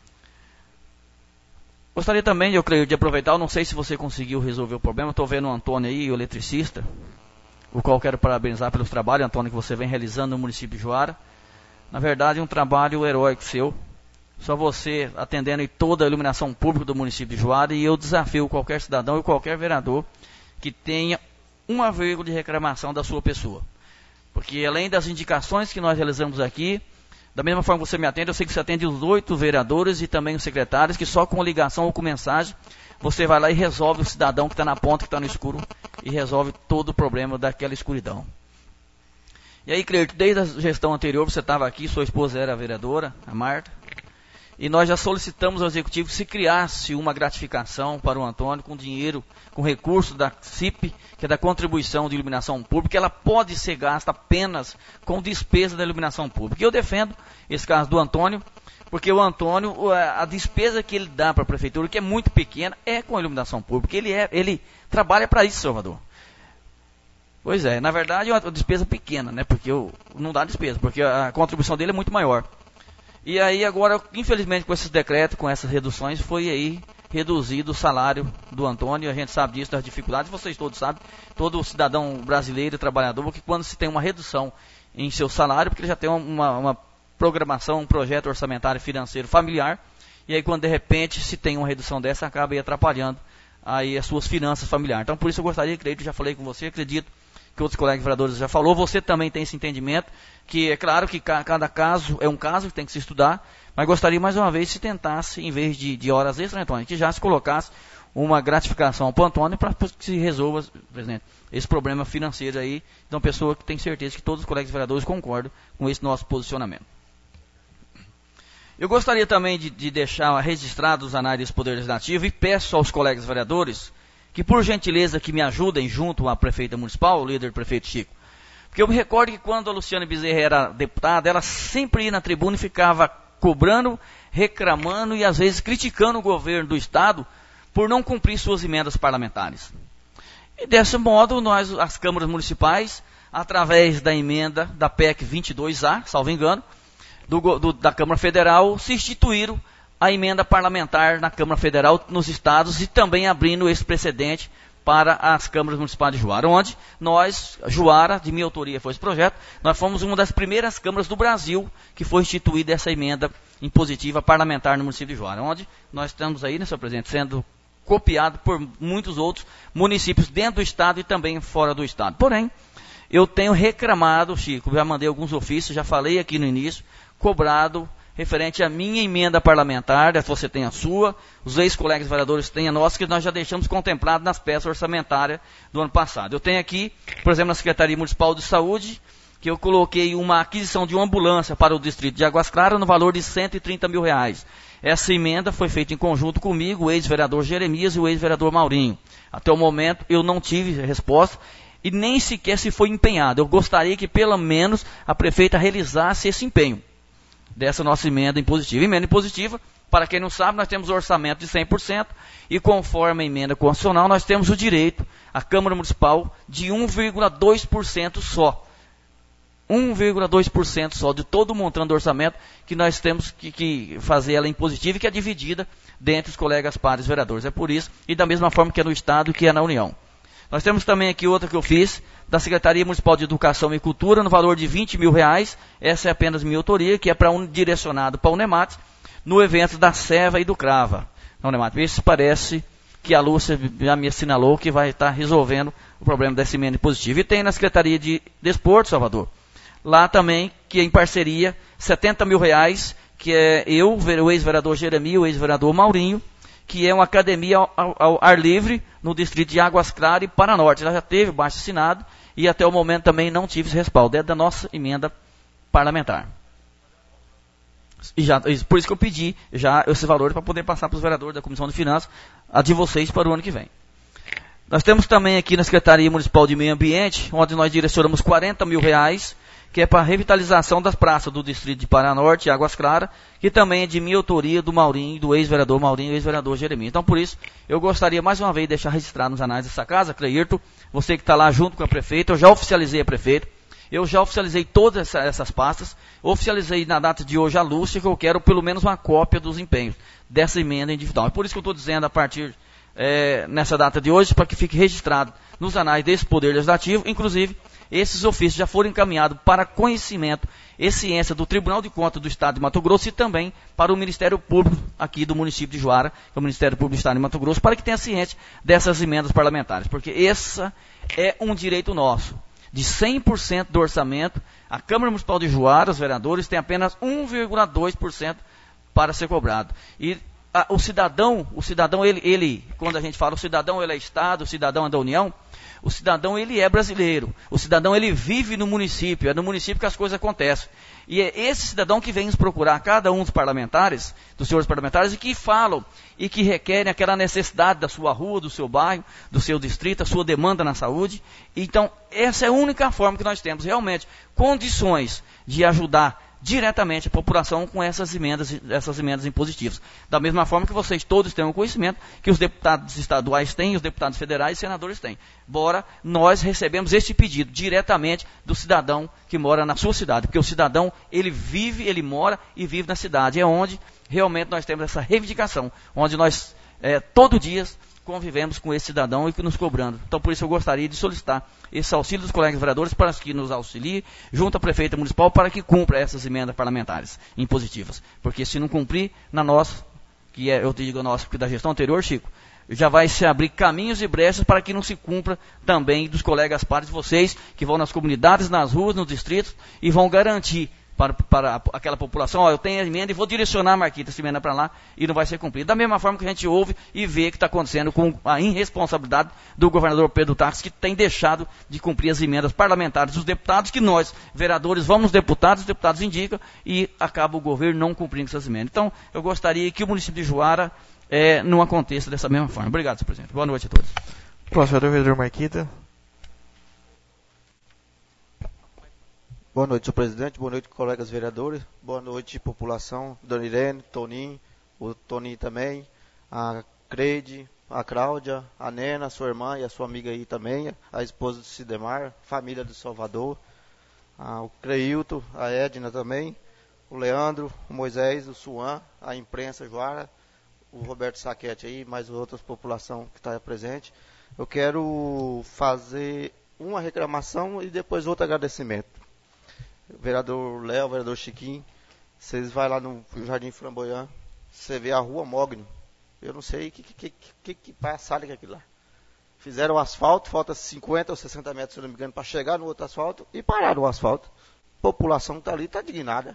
Gostaria também, eu creio, de aproveitar, eu não sei se você conseguiu resolver o problema, estou vendo o Antônio aí, o eletricista, o qual quero parabenizar pelos trabalhos, Antônio, que você vem realizando no município de Juara. Na verdade, um trabalho heróico seu, só você atendendo em toda a iluminação pública do município de Juara, e eu desafio qualquer cidadão e qualquer vereador que tenha uma vírgula de reclamação da sua pessoa. Porque além das indicações que nós realizamos aqui, da mesma forma que você me atende, eu sei que você atende os oito vereadores e também os secretários, que só com ligação ou com mensagem, você vai lá e resolve o cidadão que está na ponta, que está no escuro, e resolve todo o problema daquela escuridão. E aí, creio que desde a gestão anterior, você estava aqui, sua esposa era a vereadora, a Marta, e nós já solicitamos ao Executivo que se criasse uma gratificação para o Antônio com dinheiro, com recurso da C I P, que é da Contribuição de Iluminação Pública, ela pode ser gasta apenas com despesa da iluminação pública. E eu defendo esse caso do Antônio, porque o Antônio, a despesa que ele dá para a Prefeitura, que é muito pequena, é com a iluminação pública. Ele, é, ele trabalha para isso, Salvador. Pois é, na verdade é uma despesa pequena, né? Porque eu, não dá despesa, porque a contribuição dele é muito maior. E aí agora, infelizmente, com esses decretos, com essas reduções, foi aí reduzido o salário do Antônio. A gente sabe disso, das dificuldades, vocês todos sabem, todo cidadão brasileiro, trabalhador, que quando se tem uma redução em seu salário, porque ele já tem uma, uma programação, um projeto orçamentário financeiro familiar, e aí quando de repente se tem uma redução dessa, acaba aí atrapalhando aí as suas finanças familiares. Então por isso eu gostaria, acredito, já falei com você, acredito que outros colegas vereadores já falou, você também tem esse entendimento, que é claro que cada caso é um caso que tem que se estudar, mas gostaria mais uma vez se tentasse, em vez de, de horas extras, né, Antônio, que já se colocasse uma gratificação ao Pantone para que se resolva, presidente, esse problema financeiro aí, de uma pessoa que tem certeza que todos os colegas vereadores concordam com esse nosso posicionamento. Eu gostaria também de, de deixar registrado os anais desse Poder Legislativo e peço aos colegas vereadores que, por gentileza, que me ajudem junto à prefeita municipal, o líder prefeito Chico. Porque eu me recordo que quando a Luciana Bezerra era deputada, ela sempre ia na tribuna e ficava cobrando, reclamando e às vezes criticando o governo do Estado por não cumprir suas emendas parlamentares. E desse modo, nós, as câmaras municipais, através da emenda da P E C vinte e dois A, salvo engano, do, do, da Câmara Federal, se instituíram a emenda parlamentar na Câmara Federal, nos estados, e também abrindo esse precedente para as câmaras municipais de Juara, onde nós, Juara, de minha autoria foi esse projeto, nós fomos uma das primeiras câmaras do Brasil que foi instituída essa emenda impositiva parlamentar no município de Juara, onde nós estamos aí, né, senhor presidente, sendo copiado por muitos outros municípios dentro do estado e também fora do estado. Porém, eu tenho reclamado, Chico, já mandei alguns ofícios, já falei aqui no início, cobrado referente à minha emenda parlamentar, você tem a sua, os ex-colegas vereadores têm a nossa, que nós já deixamos contemplado nas peças orçamentárias do ano passado. Eu tenho aqui, por exemplo, na Secretaria Municipal de Saúde, que eu coloquei uma aquisição de uma ambulância para o distrito de Águas Claras no valor de cento e trinta mil reais. Essa emenda foi feita em conjunto comigo, o ex-vereador Jeremias e o ex-vereador Maurinho. Até o momento eu não tive resposta e nem sequer se foi empenhado. Eu gostaria que pelo menos a prefeita realizasse esse empenho dessa nossa emenda impositiva. Emenda impositiva, para quem não sabe, nós temos o orçamento de cem por cento e conforme a emenda constitucional nós temos o direito, a Câmara Municipal, de um vírgula dois por cento só. um vírgula dois por cento só de todo o montante do orçamento que nós temos que, que fazer ela impositiva e que é dividida dentre os colegas pares vereadores. É por isso, e da mesma forma que é no Estado e que é na União. Nós temos também aqui outra que eu fiz, da Secretaria Municipal de Educação e Cultura, no valor de vinte mil reais. Essa é apenas minha autoria, que é para um direcionado para o Unemat, no evento da Seva e do Crava. Não, Unemat, isso parece que a Lúcia já me assinalou que vai estar resolvendo o problema dessa emenda impositiva. E tem na Secretaria de Desporto, Salvador, lá também, que é em parceria, setenta mil reais, que é eu, o ex-vereador Jeremias, o ex-vereador Maurinho, que é uma academia ao, ao, ao ar livre no distrito de Águas Claras e Paranorte. Ela já teve baixo assinado e até o momento também não tive esse respaldo. É da nossa emenda parlamentar. E já, por isso que eu pedi já esse valor para poder passar para os vereadores da Comissão de Finanças, a de vocês para o ano que vem. Nós temos também aqui na Secretaria Municipal de Meio Ambiente, onde nós direcionamos quarenta mil reais, que é para a revitalização das praças do distrito de Paranorte e Águas Claras, que também é de minha autoria, do Maurinho, do ex-vereador Maurinho e ex-vereador Jeremias. Então, por isso, eu gostaria mais uma vez de deixar registrado nos anais dessa casa, Cleirto, você que está lá junto com a prefeita, eu já oficializei a prefeita, eu já oficializei todas essa, essas pastas, oficializei na data de hoje a Lúcia, que eu quero pelo menos uma cópia dos empenhos dessa emenda individual. É por isso que eu estou dizendo a partir é, nessa data de hoje, para que fique registrado nos anais desse Poder Legislativo, inclusive, esses ofícios já foram encaminhados para conhecimento e ciência do Tribunal de Contas do Estado de Mato Grosso e também para o Ministério Público aqui do município de Juara, que é o Ministério Público do Estado de Mato Grosso, para que tenha ciência dessas emendas parlamentares, porque esse é um direito nosso. De cem por cento do orçamento, a Câmara Municipal de Juara, os vereadores, têm apenas um vírgula dois por cento para ser cobrado. E a, o cidadão, o cidadão ele, ele, quando a gente fala o cidadão ele é Estado, o cidadão é da União, o cidadão ele é brasileiro, o cidadão ele vive no município, é no município que as coisas acontecem. E é esse cidadão que vem nos procurar, cada um dos parlamentares, dos senhores parlamentares, e que falam e que requerem aquela necessidade da sua rua, do seu bairro, do seu distrito, a sua demanda na saúde. Então, essa é a única forma que nós temos realmente condições de ajudar diretamente a população com essas emendas, essas emendas impositivas. Da mesma forma que vocês todos têm o conhecimento que os deputados estaduais têm, os deputados federais e senadores têm. Bora, nós recebemos este pedido diretamente do cidadão que mora na sua cidade, porque o cidadão, ele vive, ele mora e vive na cidade. É onde realmente nós temos essa reivindicação, onde nós é, todo dia convivemos com esse cidadão e que nos cobrando. Então, por isso eu gostaria de solicitar esse auxílio dos colegas vereadores para que nos auxiliem junto à prefeita municipal para que cumpra essas emendas parlamentares impositivas. Porque se não cumprir, na nossa, que é, eu te digo a nossa, porque da gestão anterior, Chico, já vai se abrir caminhos e brechas para que não se cumpra também dos colegas pares de vocês, que vão nas comunidades, nas ruas, nos distritos, e vão garantir para, para aquela população, ó, eu tenho a emenda e vou direcionar a Marquita essa emenda para lá e não vai ser cumprida. Da mesma forma que a gente ouve e vê o que está acontecendo com a irresponsabilidade do governador Pedro Taques, que tem deixado de cumprir as emendas parlamentares dos deputados, que nós, vereadores, vamos nos deputados, os deputados indicam e acaba o governo não cumprindo essas emendas. Então, eu gostaria que o município de Juara é, não aconteça dessa mesma forma. Obrigado, senhor presidente. Boa noite a todos. Próximo vereador, vereador Marquita. Boa noite, senhor presidente. Boa noite, colegas vereadores. Boa noite, população. Dona Irene, Toninho, o Toninho também, a Creide, a Cláudia, a Nena, a sua irmã e a sua amiga aí também, a esposa do Sidemar, família do Salvador, a, o Creilton, a Edna também, o Leandro, o Moisés, o Suan, a imprensa Juara, o Roberto Saquete aí, mais outras população que está presente. Eu quero fazer uma reclamação e depois outro agradecimento. Vereador Léo, vereador Chiquinho, vocês vão lá no Jardim Flamboyant, você vê a rua Mogno, eu não sei o que, que, que, que passada que é aquilo lá. Fizeram o asfalto, falta cinquenta ou sessenta metros, se não me engano, para chegar no outro asfalto e pararam o asfalto. A população que está ali está indignada.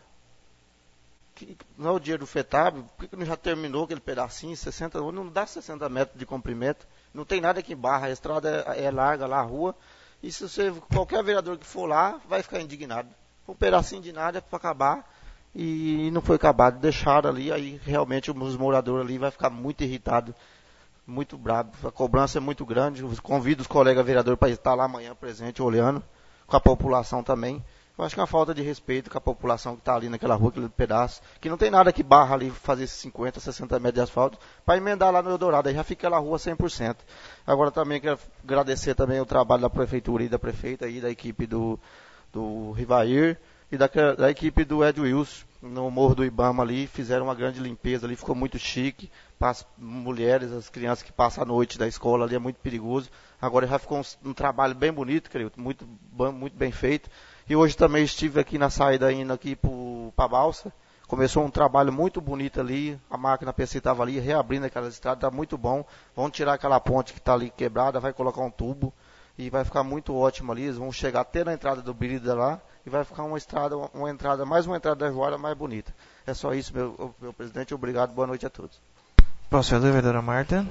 Que, não é o dia do FETAB, por que não já terminou aquele pedacinho, sessenta, não dá sessenta metros de comprimento, não tem nada que barra, a estrada é, é larga lá, a rua, e se você, qualquer vereador que for lá, vai ficar indignado. Um pedacinho de nada para acabar e não foi acabado, deixaram ali, aí realmente os moradores ali vai ficar muito irritado, muito bravo, a cobrança é muito grande, convido os colegas vereadores para estar lá amanhã presente, olhando, com a população também. Eu acho que é uma falta de respeito com a população que está ali naquela rua, aquele pedaço, que não tem nada que barra ali fazer cinquenta, sessenta metros de asfalto, para emendar lá no Eldorado, aí já fica aquela rua cem por cento. Agora também quero agradecer também o trabalho da prefeitura e da prefeita e da equipe do do Rivair e da, da equipe do Ed Wilson, no Morro do Ibama ali, fizeram uma grande limpeza ali, ficou muito chique, para as mulheres, as crianças que passam a noite da escola ali, é muito perigoso. Agora já ficou um, um trabalho bem bonito, creio, muito, muito bem feito. E hoje também estive aqui na saída, indo aqui para a Balsa, começou um trabalho muito bonito ali, a máquina P C estava ali, reabrindo aquela estrada, está muito bom. Vão tirar aquela ponte que está ali quebrada, vai colocar um tubo, e vai ficar muito ótimo ali, eles vão chegar até na entrada do Birida lá, e vai ficar uma estrada, uma entrada, mais uma entrada da Juara mais bonita. É só isso, meu, meu presidente, obrigado, boa noite a todos. Próximo, vereadora Marta.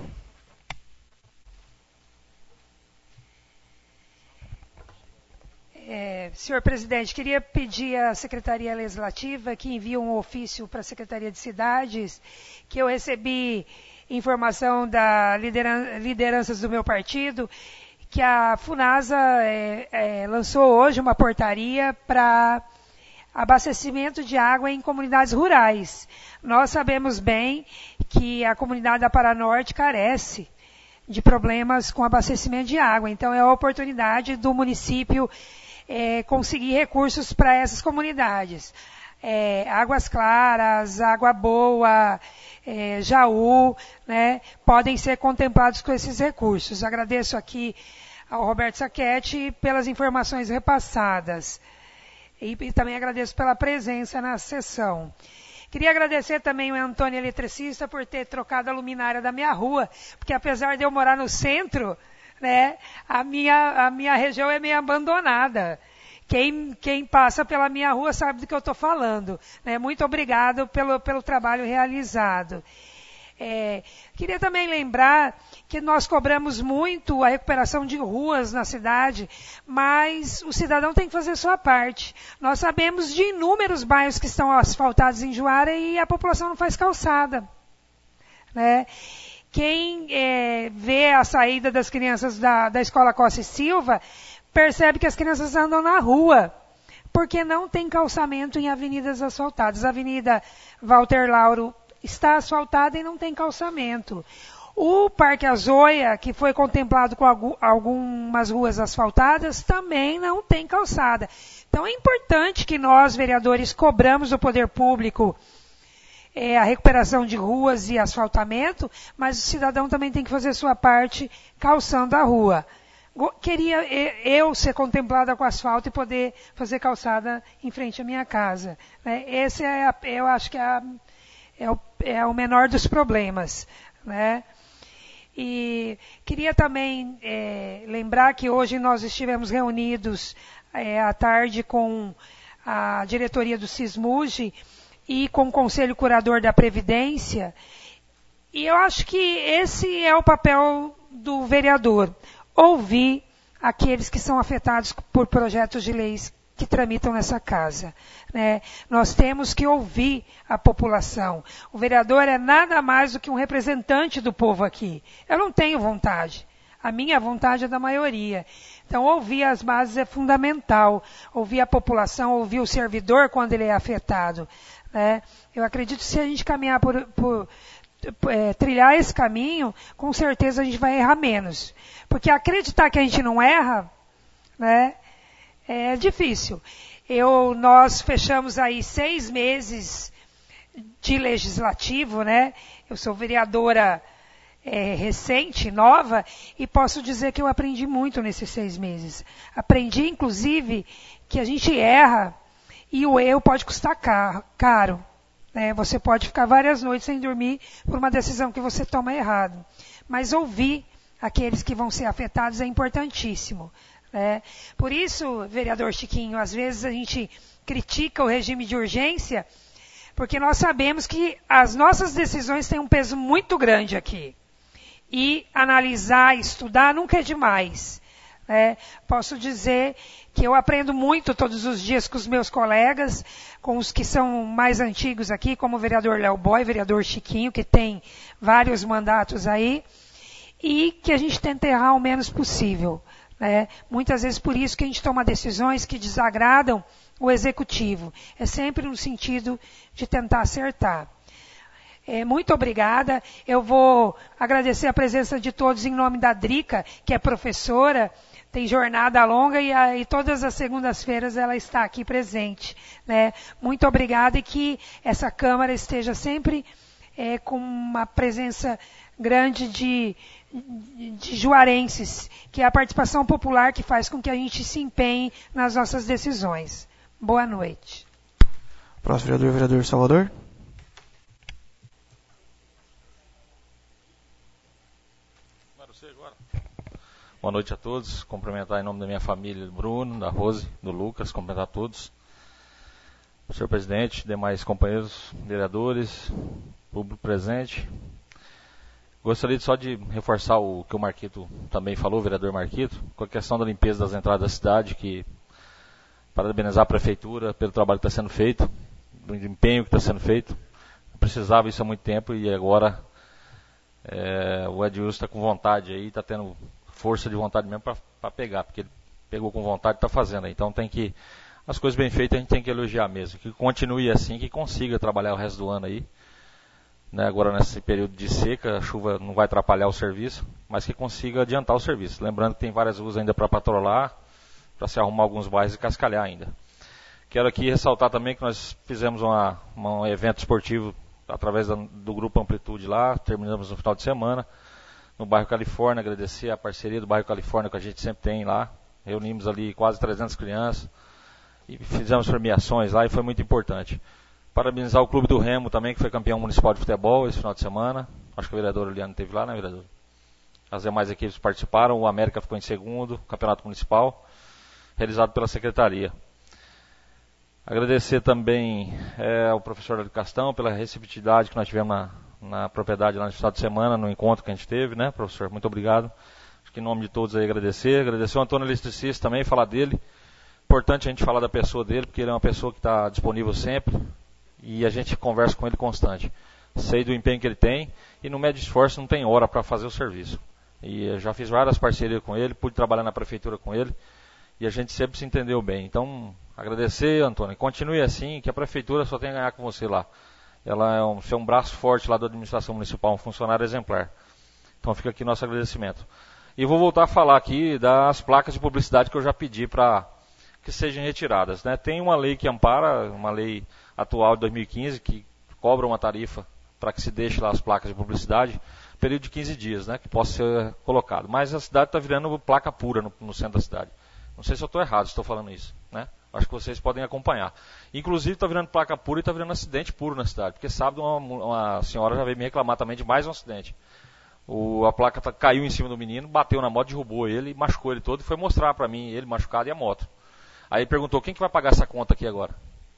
É, senhor presidente, queria pedir à Secretaria Legislativa que envie um ofício para a Secretaria de Cidades, que eu recebi informação da lideran- lideranças do meu partido, que a FUNASA é, é, lançou hoje uma portaria para abastecimento de água em comunidades rurais. Nós sabemos bem que a comunidade da Paranorte carece de problemas com abastecimento de água. Então, é a oportunidade do município é, conseguir recursos para essas comunidades. É, Águas Claras, Água Boa, é, Jaú, né, podem ser contemplados com esses recursos. Agradeço aqui ao Roberto Saquete pelas informações repassadas. E, e também agradeço pela presença na sessão. Queria agradecer também o Antônio Eletricista por ter trocado a luminária da minha rua, porque apesar de eu morar no centro, né, a minha, a minha região é meio abandonada. Quem, quem passa pela minha rua sabe do que eu estou falando. Né? Muito obrigado pelo, pelo trabalho realizado. É, queria também lembrar que nós cobramos muito a recuperação de ruas na cidade, mas o cidadão tem que fazer sua parte. Nós sabemos de inúmeros bairros que estão asfaltados em Juara e a população não faz calçada. Né? Quem é, vê a saída das crianças da, da escola Costa e Silva percebe que as crianças andam na rua, porque não tem calçamento em avenidas asfaltadas. A Avenida Walter Lauro está asfaltada e não tem calçamento. O Parque Azoia, que foi contemplado com algumas ruas asfaltadas, também não tem calçada. Então é importante que nós, vereadores, cobramos do poder público é, a recuperação de ruas e asfaltamento, mas o cidadão também tem que fazer sua parte calçando a rua. Queria eu ser contemplada com asfalto e poder fazer calçada em frente à minha casa. Esse é, a, eu acho que é a É o, é o menor dos problemas, né? E queria também é, lembrar que hoje nós estivemos reunidos é, à tarde com a diretoria do SISMUG e com o Conselho Curador da Previdência. E eu acho que esse é o papel do vereador, ouvir aqueles que são afetados por projetos de leis que tramitam nessa casa, né? Nós temos que ouvir a população. O vereador é nada mais do que um representante do povo aqui. Eu não tenho vontade. A minha vontade é da maioria. Então, ouvir as bases é fundamental. Ouvir a população, ouvir o servidor quando ele é afetado, né? Eu acredito que se a gente caminhar por, por é, trilhar esse caminho, com certeza a gente vai errar menos. Porque acreditar que a gente não erra, né, é difícil. Eu, nós fechamos aí seis meses de legislativo, né? Eu sou vereadora é, recente, nova, e posso dizer que eu aprendi muito nesses seis meses. Aprendi, inclusive, que a gente erra e o erro pode custar caro. Né? Você pode ficar várias noites sem dormir por uma decisão que você toma errado. Mas ouvir aqueles que vão ser afetados é importantíssimo. É, por isso, vereador Chiquinho, às vezes a gente critica o regime de urgência, porque nós sabemos que as nossas decisões têm um peso muito grande aqui. E analisar, estudar nunca é demais. É, posso dizer que eu aprendo muito todos os dias com os meus colegas, com os que são mais antigos aqui, como o vereador Léo Boy, vereador Chiquinho, que tem vários mandatos aí, e que a gente tenta errar o menos possível. É, muitas vezes por isso que a gente toma decisões que desagradam o executivo. É sempre no sentido de tentar acertar. É, muito obrigada. Eu vou agradecer a presença de todos em nome da Drica, que é professora, tem jornada longa e, a, e todas as segundas-feiras ela está aqui presente. Né? Muito obrigada e que essa Câmara esteja sempre é, com uma presença grande de, de juarenses, que é a participação popular que faz com que a gente se empenhe nas nossas decisões. Boa noite. Próximo vereador, vereador Salvador. Boa noite a todos. Cumprimentar em nome da minha família, do Bruno, da Rose, do Lucas, cumprimentar a todos. Senhor presidente, demais companheiros, vereadores, público presente. Gostaria só de reforçar o que o Marquito também falou, o vereador Marquito, com a questão da limpeza das entradas da cidade, que parabenizar a prefeitura pelo trabalho que está sendo feito, do empenho que está sendo feito. Eu precisava isso há muito tempo e agora é, o Edilson está com vontade aí, está tendo força de vontade mesmo para pegar, porque ele pegou com vontade e está fazendo aí. Então tem que, as coisas bem feitas a gente tem que elogiar mesmo, que continue assim, que consiga trabalhar o resto do ano aí. Né, agora nesse período de seca, a chuva não vai atrapalhar o serviço, mas que consiga adiantar o serviço. Lembrando que tem várias ruas ainda para patrolar, para se arrumar alguns bairros e cascalhar ainda. Quero aqui ressaltar também que nós fizemos uma, uma, um evento esportivo através da, do Grupo Amplitude lá, terminamos no final de semana, no bairro Califórnia, agradecer a parceria do bairro Califórnia que a gente sempre tem lá. Reunimos ali quase trezentas crianças e fizemos premiações lá e foi muito importante. Parabenizar o Clube do Remo também, que foi campeão municipal de futebol esse final de semana. Acho que o vereador Eliane esteve lá, né, vereador? As demais equipes participaram, o América ficou em segundo, campeonato municipal, realizado pela secretaria. Agradecer também é, ao professor Hélio Castão pela receptividade que nós tivemos na, na propriedade lá no final de semana, no encontro que a gente teve, né, professor? Muito obrigado. Acho que em nome de todos aí agradecer. Agradecer ao Antônio Eletricista também, falar dele. Importante a gente falar da pessoa dele, porque ele é uma pessoa que está disponível sempre. E a gente conversa com ele constante. Sei do empenho que ele tem e no médio esforço não tem hora para fazer o serviço. E eu já fiz várias parcerias com ele, pude trabalhar na prefeitura com ele e a gente sempre se entendeu bem. Então, agradecer, Antônio. Continue assim, que a prefeitura só tem a ganhar com você lá. Ela é um, você é um braço forte lá da administração municipal, um funcionário exemplar. Então fica aqui nosso agradecimento. E vou voltar a falar aqui das placas de publicidade que eu já pedi para que sejam retiradas. Né? Tem uma lei que ampara, uma lei atual de dois mil e quinze, que cobra uma tarifa para que se deixe lá as placas de publicidade, período de quinze dias, né, que possa ser colocado. Mas a cidade está virando placa pura no, no centro da cidade. Não sei se eu estou errado, estou falando isso. Né? Acho que vocês podem acompanhar. Inclusive está virando placa pura e está virando acidente puro na cidade. Porque sábado uma, uma senhora já veio me reclamar também de mais um acidente. O, a placa tá, caiu em cima do menino, bateu na moto, derrubou ele, machucou ele todo e foi mostrar para mim ele machucado e a moto. Aí perguntou, quem que vai pagar essa conta aqui agora?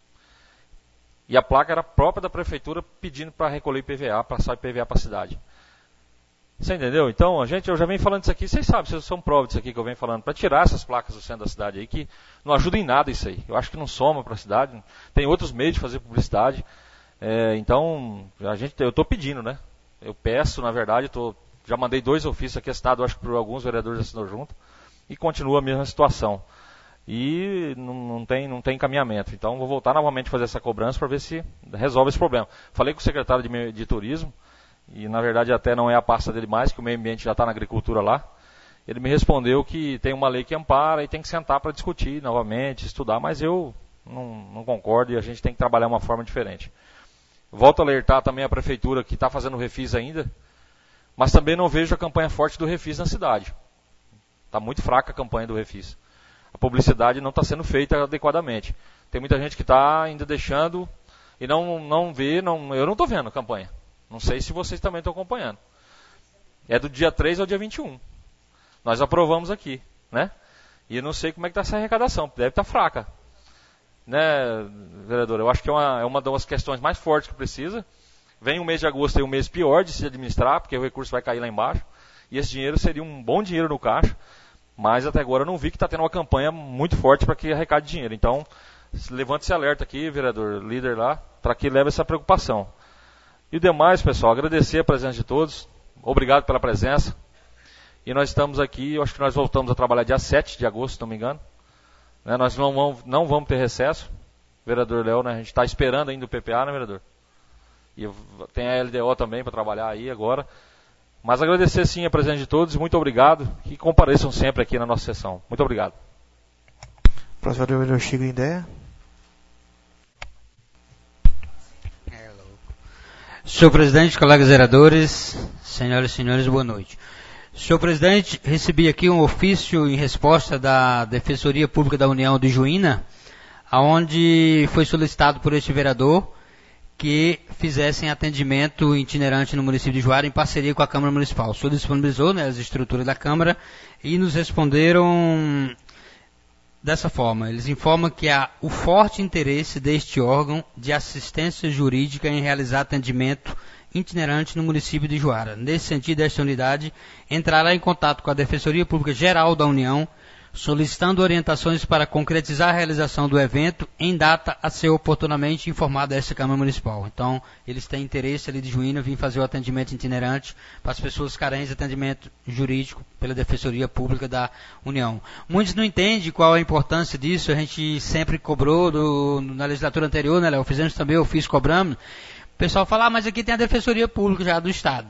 E a placa era própria da prefeitura pedindo para recolher I P V A, passar I P V A para a cidade. Você entendeu? Então, a gente, eu já venho falando isso aqui, vocês sabem, vocês são prova disso aqui que eu venho falando, para tirar essas placas do centro da cidade aí, que não ajuda em nada isso aí. Eu acho que não soma para a cidade, tem outros meios de fazer publicidade. É, então, a gente, eu estou pedindo, né? Eu peço, na verdade, tô, já mandei dois ofícios aqui assinados, acho que por alguns vereadores assinou junto, e continua a mesma situação. E não, não, tem, não tem encaminhamento. Então, vou voltar novamente a fazer essa cobrança para ver se resolve esse problema. Falei com o secretário de, de Turismo, e na verdade até não é a pasta dele mais, que o meio ambiente já está na agricultura lá. Ele me respondeu que tem uma lei que ampara e tem que sentar para discutir novamente, estudar, mas eu não, não concordo e a gente tem que trabalhar uma forma diferente. Volto a alertar também a prefeitura que está fazendo o refis ainda, mas também não vejo a campanha forte do refis na cidade. Está muito fraca a campanha do refis. A publicidade não está sendo feita adequadamente. Tem muita gente que está ainda deixando e não, não vê, não, eu não estou vendo a campanha. Não sei se vocês também estão acompanhando. É do dia três ao dia vinte e um. Nós aprovamos aqui, né? E eu não sei como é que está essa arrecadação, deve estar fraca. Né, vereador? Eu acho que é uma, é uma das questões mais fortes que precisa. Vem o mês de agosto, é um mês pior de se administrar, porque o recurso vai cair lá embaixo. E esse dinheiro seria um bom dinheiro no caixa. Mas até agora eu não vi que está tendo uma campanha muito forte para que arrecade dinheiro. Então, levante esse alerta aqui, vereador, líder lá, para que leve essa preocupação. E o demais, pessoal, agradecer a presença de todos. Obrigado pela presença. E nós estamos aqui, eu acho que nós voltamos a trabalhar dia sete de agosto, se não me engano. Né, nós não vamos, não vamos ter recesso. Vereador Léo, né, a gente está esperando ainda o P P A, né, vereador? E tem a L D O também para trabalhar aí agora. Mas agradecer sim a presença de todos, muito obrigado, e compareçam sempre aqui na nossa sessão. Muito obrigado. Próximo vereador Chico Ideia. Senhor presidente, colegas vereadores, senhoras e senhores, boa noite. Senhor presidente, recebi aqui um ofício em resposta da Defensoria Pública da União de Juína, onde foi solicitado por este vereador que fizessem atendimento itinerante no município de Juara em parceria com a Câmara Municipal. O senhor disponibilizou, né, as estruturas da Câmara e nos responderam dessa forma. Eles informam que há o forte interesse deste órgão de assistência jurídica em realizar atendimento itinerante no município de Juara. Nesse sentido, esta unidade entrará em contato com a Defensoria Pública Geral da União, solicitando orientações para concretizar a realização do evento em data a ser oportunamente informada a esta Câmara Municipal. Então, eles têm interesse ali de Juína vir fazer o atendimento itinerante para as pessoas carentes de atendimento jurídico pela Defensoria Pública da União. Muitos não entendem qual a importância disso, a gente sempre cobrou do, na legislatura anterior, né, Léo? Fizemos também, eu fiz cobrando. O pessoal fala, ah, mas aqui tem a Defensoria Pública já do Estado.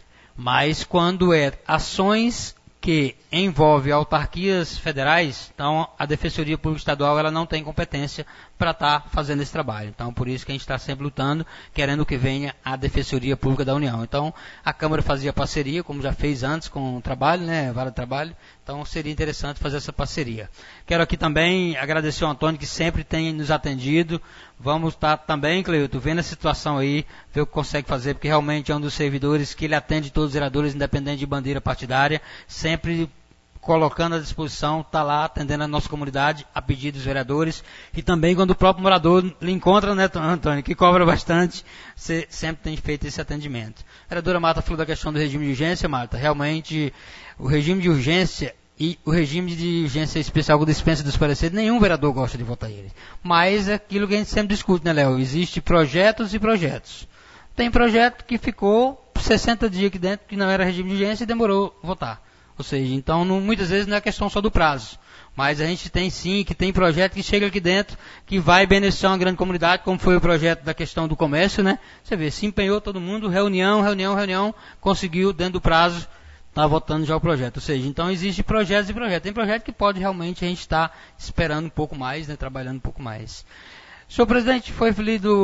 Mas quando é ações que envolve autarquias federais, então a Defensoria Pública Estadual ela não tem competência para estar tá fazendo esse trabalho. Então, por isso que a gente está sempre lutando, querendo que venha a Defensoria Pública da União. Então, a Câmara fazia parceria, como já fez antes com o trabalho, né, Vara de Trabalho. Então, seria interessante fazer essa parceria. Quero aqui também agradecer ao Antônio, que sempre tem nos atendido. Vamos estar tá também, Cleuto, vendo a situação aí, ver o que consegue fazer, porque realmente é um dos servidores que ele atende todos os vereadores, independente de bandeira partidária, sempre colocando à disposição, está lá atendendo a nossa comunidade, a pedido dos vereadores, e também quando o próprio morador lhe encontra, né, Antônio, que cobra bastante, você sempre tem feito esse atendimento. A vereadora Marta falou da questão do regime de urgência, Marta, realmente o regime de urgência e o regime de urgência especial com dispensa dos pareceres, nenhum vereador gosta de votar ele. Mas é aquilo que a gente sempre discute, né, Léo? Existem projetos e projetos. Tem projeto que ficou sessenta dias aqui dentro, que não era regime de urgência e demorou a votar. Ou seja, então não, muitas vezes não é questão só do prazo. Mas a gente tem sim, que tem projeto que chega aqui dentro, que vai beneficiar uma grande comunidade, como foi o projeto da questão do comércio, né? Você vê, se empenhou todo mundo, reunião, reunião, reunião, conseguiu dentro do prazo, está votando já o projeto. Ou seja, então existe projetos e projetos. Tem projeto que pode realmente a gente estar tá esperando um pouco mais, né? Trabalhando um pouco mais. Senhor presidente, foi lido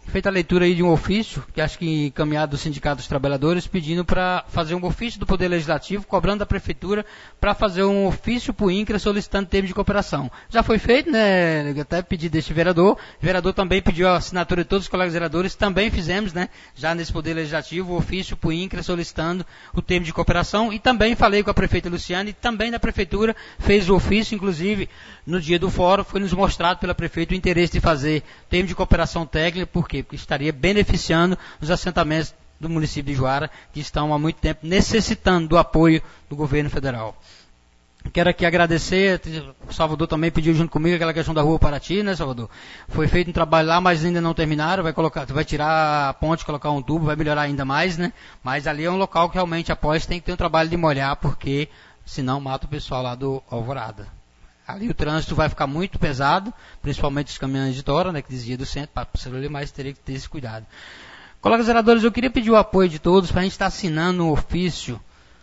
feita a leitura aí de um ofício, que acho que encaminhado do Sindicato dos Trabalhadores, pedindo para fazer um ofício do Poder Legislativo, cobrando da Prefeitura para fazer um ofício para o INCRA solicitando termo de cooperação. Já foi feito, né? Até pedido deste vereador. O vereador também pediu a assinatura de todos os colegas vereadores, também fizemos, né? Já nesse Poder Legislativo, o ofício para o INCRA solicitando o termo de cooperação. E também falei com a prefeita Luciane, e também da Prefeitura fez o ofício, inclusive no dia do fórum, foi nos mostrado pela prefeita o interesse de fazer termo de cooperação técnica. Por quê? Porque estaria beneficiando os assentamentos do município de Juara, que estão há muito tempo necessitando do apoio do governo federal. Quero aqui agradecer, o Salvador também pediu junto comigo aquela questão da rua Paraty, né, Salvador? Foi feito um trabalho lá, mas ainda não terminaram, vai colocar, vai tirar a ponte, colocar um tubo, vai melhorar ainda mais, né? Mas ali é um local que realmente após tem que ter um trabalho de molhar, porque senão mata o pessoal lá do Alvorada. Ali o trânsito vai ficar muito pesado, principalmente os caminhões de tora, né, que desvia do centro, para ali, mas teria que ter esse cuidado. Colegas vereadores, eu queria pedir o apoio de todos para a gente estar assinando um ofício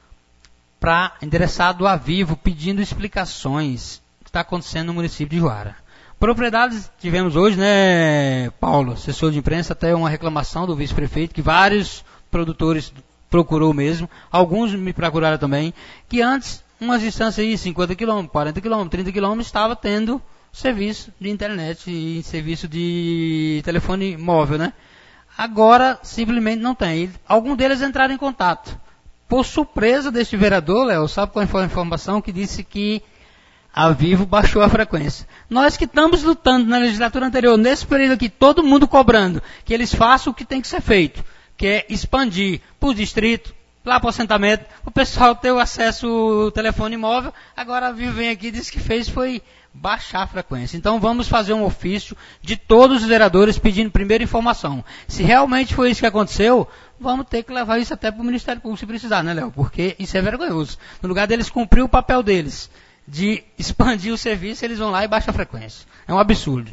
para endereçado a Vivo, pedindo explicações do que está acontecendo no município de Juara. Propriedades, tivemos hoje, né, Paulo, assessor de imprensa, até uma reclamação do vice-prefeito, que vários produtores procurou mesmo, alguns me procuraram também, que antes umas distâncias aí, cinquenta quilômetros, quarenta quilômetros, trinta quilômetros, estava tendo serviço de internet e serviço de telefone móvel, né? Agora, simplesmente não tem. Alguns deles entraram em contato. Por surpresa deste vereador, Léo, sabe qual foi a informação? Que disse que a Vivo baixou a frequência. Nós que estamos lutando na legislatura anterior, nesse período aqui, todo mundo cobrando que eles façam o que tem que ser feito, que é expandir para o distrito, lá para o assentamento, o pessoal ter o acesso ao telefone móvel. Agora a Vivo vem aqui e disse que fez foi baixar a frequência. Então vamos fazer um ofício de todos os vereadores pedindo primeiro informação. Se realmente foi isso que aconteceu, vamos ter que levar isso até para o Ministério Público se precisar, né, Léo? Porque isso é vergonhoso. No lugar deles cumprir o papel deles de expandir o serviço, eles vão lá e baixam a frequência. É um absurdo.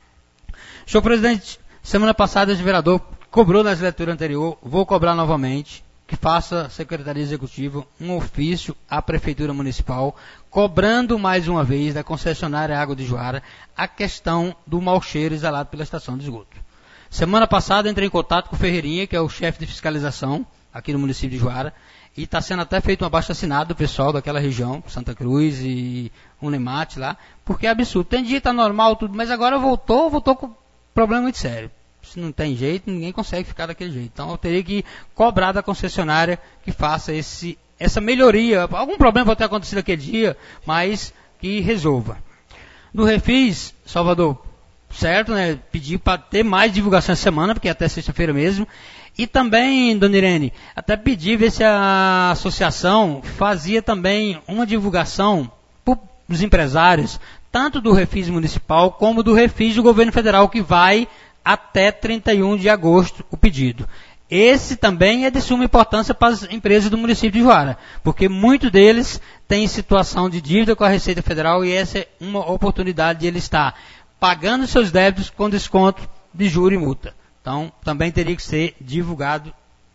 Senhor presidente, semana passada esse vereador cobrou na legislatura anterior, vou cobrar novamente, que faça a Secretaria Executiva um ofício à Prefeitura Municipal, cobrando mais uma vez da concessionária Água de Juara a questão do mau cheiro exalado pela estação de esgoto. Semana passada entrei em contato com o Ferreirinha, que é o chefe de fiscalização aqui no município de Juara, e está sendo até feito um abaixo-assinado do pessoal daquela região, Santa Cruz e Unemate lá, porque é absurdo. Tem dia que está normal tudo, mas agora voltou, voltou com problema muito sério. Se não tem jeito, ninguém consegue ficar daquele jeito. Então eu teria que cobrar da concessionária que faça esse, essa melhoria. Algum problema pode ter acontecido aquele dia, mas que resolva. No Refis, Salvador, certo, né? Pedi para ter mais divulgação essa semana, porque é até sexta-feira mesmo. E também, dona Irene, até pedi ver se a associação fazia também uma divulgação para os empresários, tanto do Refis municipal como do Refis do governo federal, que vai até trinta e um de agosto o pedido. Esse também é de suma importância para as empresas do município de Juara, porque muitos deles têm situação de dívida com a Receita Federal e essa é uma oportunidade de ele estar pagando seus débitos com desconto de juro e multa. Então, também teria que ser divulgado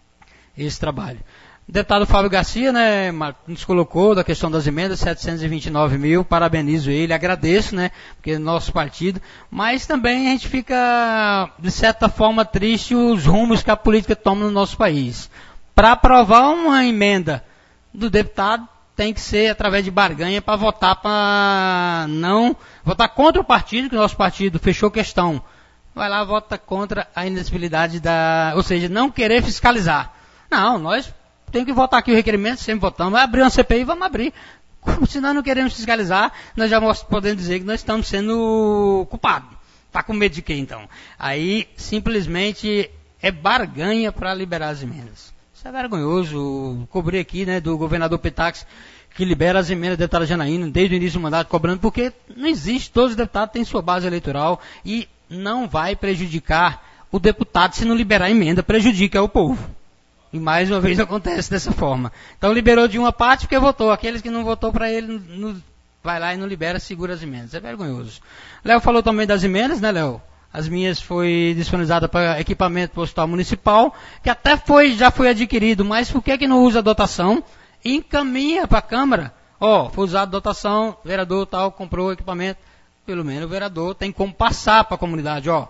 esse trabalho. O deputado Fábio Garcia, né, nos colocou da questão das emendas, setecentos e vinte e nove mil, parabenizo ele, agradeço, né, porque é nosso partido, mas também a gente fica, de certa forma, triste os rumos que a política toma no nosso país. Para aprovar uma emenda do deputado, tem que ser através de barganha para votar para não, votar contra o partido, que o nosso partido fechou questão. Vai lá, vota contra a inadmissibilidade da, ou seja, não querer fiscalizar. Não, nós tem que votar aqui o requerimento, sempre votamos. Vai abrir uma C P I, vamos abrir. Se nós não queremos fiscalizar, nós já podemos dizer que nós estamos sendo culpados. Está com medo de quê, então? Aí, simplesmente, é barganha para liberar as emendas. Isso é vergonhoso. Cobri aqui, né, do governador Petax, que libera as emendas do deputado Janaína, desde o início do mandato, cobrando, porque não existe. Todos os deputados têm sua base eleitoral e não vai prejudicar o deputado se não liberar a emenda, prejudica o povo. E mais uma vez acontece dessa forma. Então liberou de uma parte porque votou. Aqueles que não votou para ele, no, vai lá e não libera, segura as emendas. É vergonhoso. Léo falou também das emendas, né, Léo? As minhas foi disponibilizada para equipamento postal municipal, que até foi, já foi adquirido, mas por que que não usa a dotação? E encaminha para a Câmara. Ó, foi usada a dotação, vereador tal, comprou o equipamento. Pelo menos o vereador tem como passar para a comunidade, ó.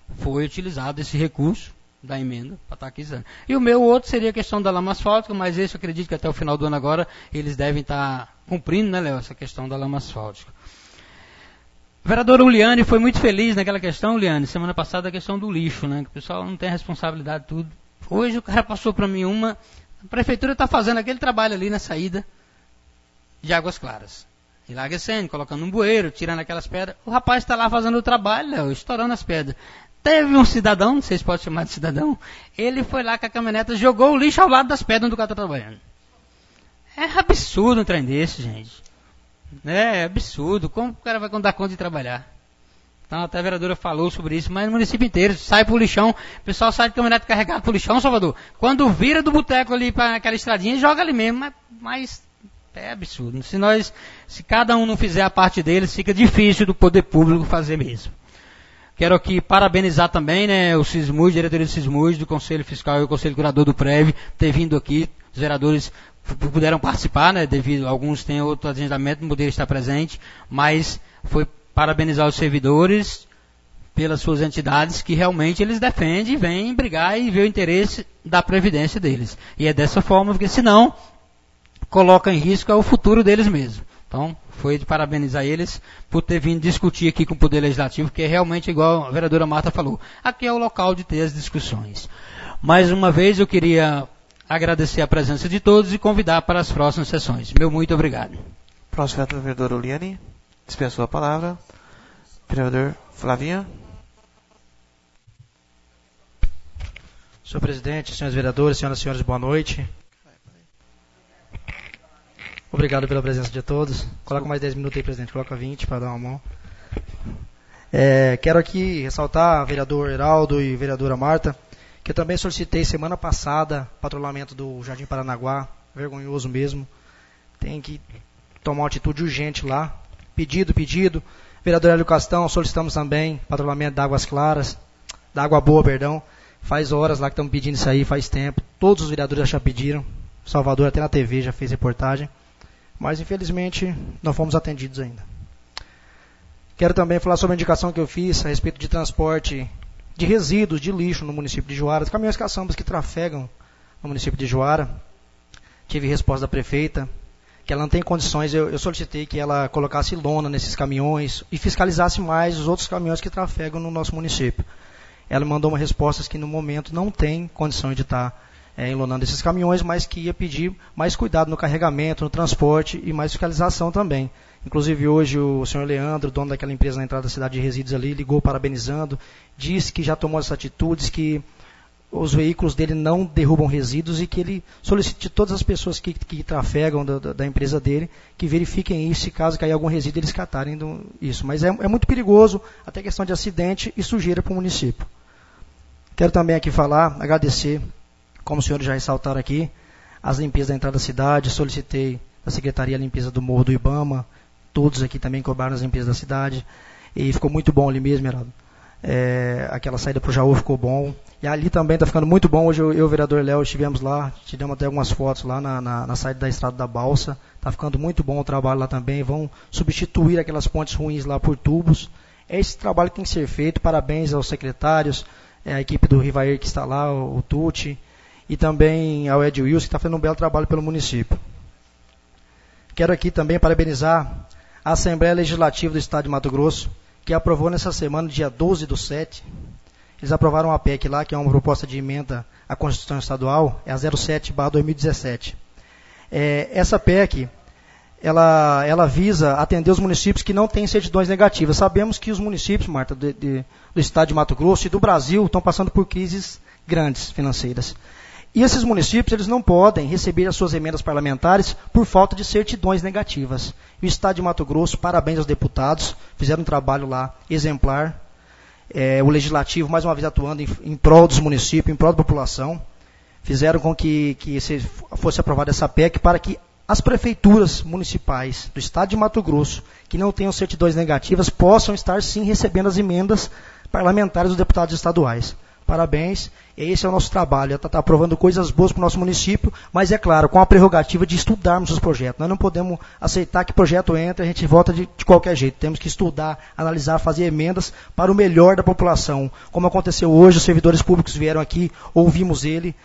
foi utilizado esse recurso da emenda para estar aqui. E o meu outro seria a questão da lama asfáltica, mas esse eu acredito que até o final do ano agora eles devem estar cumprindo, né, Léo, essa questão da lama asfáltica. A vereadora Uliane foi muito feliz naquela questão, Uliane, semana passada, a questão do lixo, né, que o pessoal não tem responsabilidade de tudo. Hoje o cara passou para mim uma, a prefeitura está fazendo aquele trabalho ali na saída de Águas Claras. Enlarguecendo, colocando um bueiro, tirando aquelas pedras. O rapaz está lá fazendo o trabalho, Léo, estourando as pedras. Teve um cidadão, não sei se pode chamar de cidadão, ele foi lá com a caminhoneta, jogou o lixo ao lado das pedras onde o cara está trabalhando. É absurdo um trem desse, gente. É absurdo. Como o cara vai dar conta de trabalhar? Então, até a vereadora falou sobre isso, mas no município inteiro, sai pro lixão, o pessoal sai de caminhonete carregado pro lixão, Salvador. Quando vira do boteco ali para aquela estradinha, joga ali mesmo, mas, mas é absurdo. Se nós, se cada um não fizer a parte deles, fica difícil do poder público fazer mesmo. Quero aqui parabenizar também, né, o SISMUS, a diretoria do SISMUS, do Conselho Fiscal e o Conselho Curador do Prev, ter vindo aqui, os vereadores puderam participar, né, devido, alguns têm outro agendamento, não poderam estar presentes, mas foi parabenizar os servidores pelas suas entidades, que realmente eles defendem, vêm brigar e ver o interesse da previdência deles. E é dessa forma, porque senão, coloca em risco o futuro deles mesmos. Então, foi de parabenizar eles por ter vindo discutir aqui com o Poder Legislativo, que é realmente igual a vereadora Marta falou. Aqui é o local de ter as discussões. Mais uma vez, eu queria agradecer a presença de todos e convidar para as próximas sessões. Meu muito obrigado. Próximo vereador, vereadora Uliane. Dispensou a palavra. Vereador Flavinha. Senhor presidente, senhores vereadores, senhoras e senhores, boa noite. Obrigado pela presença de todos. Coloca mais dez minutos aí, presidente. Coloca vinte para dar uma mão. É, quero aqui ressaltar, vereador Heraldo e vereadora Marta, que eu também solicitei semana passada patrulhamento do Jardim Paranaguá. Vergonhoso mesmo. Tem que tomar uma atitude urgente lá. Pedido, pedido. Vereador Hélio Castão, solicitamos também patrulhamento da Águas Claras, da Água Boa, perdão. Faz horas lá que estamos pedindo isso aí, faz tempo. Todos os vereadores já pediram. Salvador até na T V já fez reportagem. Mas, infelizmente, não fomos atendidos ainda. Quero também falar sobre a indicação que eu fiz a respeito de transporte de resíduos, de lixo no município de Juara. Os caminhões caçambas que trafegam no município de Juara. Tive resposta da prefeita, que ela não tem condições. Eu, eu solicitei que ela colocasse lona nesses caminhões e fiscalizasse mais os outros caminhões que trafegam no nosso município. Ela mandou uma resposta que, no momento, não tem condições de estar É, enlonando esses caminhões, mas que ia pedir mais cuidado no carregamento, no transporte e mais fiscalização também. Inclusive hoje o senhor Leandro, dono daquela empresa na entrada da cidade de resíduos ali, ligou parabenizando, disse que já tomou essas atitudes, que os veículos dele não derrubam resíduos e que ele solicite de todas as pessoas que, que trafegam da, da empresa dele, que verifiquem isso, se caso cair algum resíduo, eles catarem do, isso. Mas é, é muito perigoso, até questão de acidente e sujeira para o município. Quero também aqui falar, agradecer, como os senhores já ressaltaram aqui, as limpezas da entrada da cidade, solicitei a Secretaria a limpeza do Morro do Ibama, todos aqui também cobraram as limpezas da cidade, e ficou muito bom ali mesmo, Heraldo. É, aquela saída para o Jaú ficou bom, e ali também está ficando muito bom. Hoje eu e o vereador Léo estivemos lá, tiramos até algumas fotos lá na, na, na saída da estrada da Balsa, está ficando muito bom o trabalho lá também, vão substituir aquelas pontes ruins lá por tubos. É esse trabalho que tem que ser feito, parabéns aos secretários, é, a equipe do Rivair que está lá, o, o Tucci, e também ao Ed Wilson, que está fazendo um belo trabalho pelo município. Quero aqui também parabenizar a Assembleia Legislativa do Estado de Mato Grosso, que aprovou nessa semana, dia doze do sete, eles aprovaram uma P E C lá, que é uma proposta de emenda à Constituição Estadual, é a zero sete barra dois mil e dezessete. É, essa P E C, ela, ela visa atender os municípios que não têm certidões negativas. Sabemos que os municípios, Marta, de, de, do Estado de Mato Grosso e do Brasil estão passando por crises grandes financeiras. E esses municípios, eles não podem receber as suas emendas parlamentares por falta de certidões negativas. E o Estado de Mato Grosso, parabéns aos deputados, fizeram um trabalho lá exemplar. É, o Legislativo, mais uma vez, atuando em, em prol dos municípios, em prol da população, fizeram com que, que fosse aprovada essa P E C para que as prefeituras municipais do Estado de Mato Grosso, que não tenham certidões negativas, possam estar, sim, recebendo as emendas parlamentares dos deputados estaduais. Parabéns, esse é o nosso trabalho, está tá aprovando coisas boas para o nosso município, mas é claro, com a prerrogativa de estudarmos os projetos. Nós não podemos aceitar que projeto entre, a gente vota de, de qualquer jeito. Temos que estudar, analisar, fazer emendas para o melhor da população. Como aconteceu hoje, os servidores públicos vieram aqui, ouvimos ele.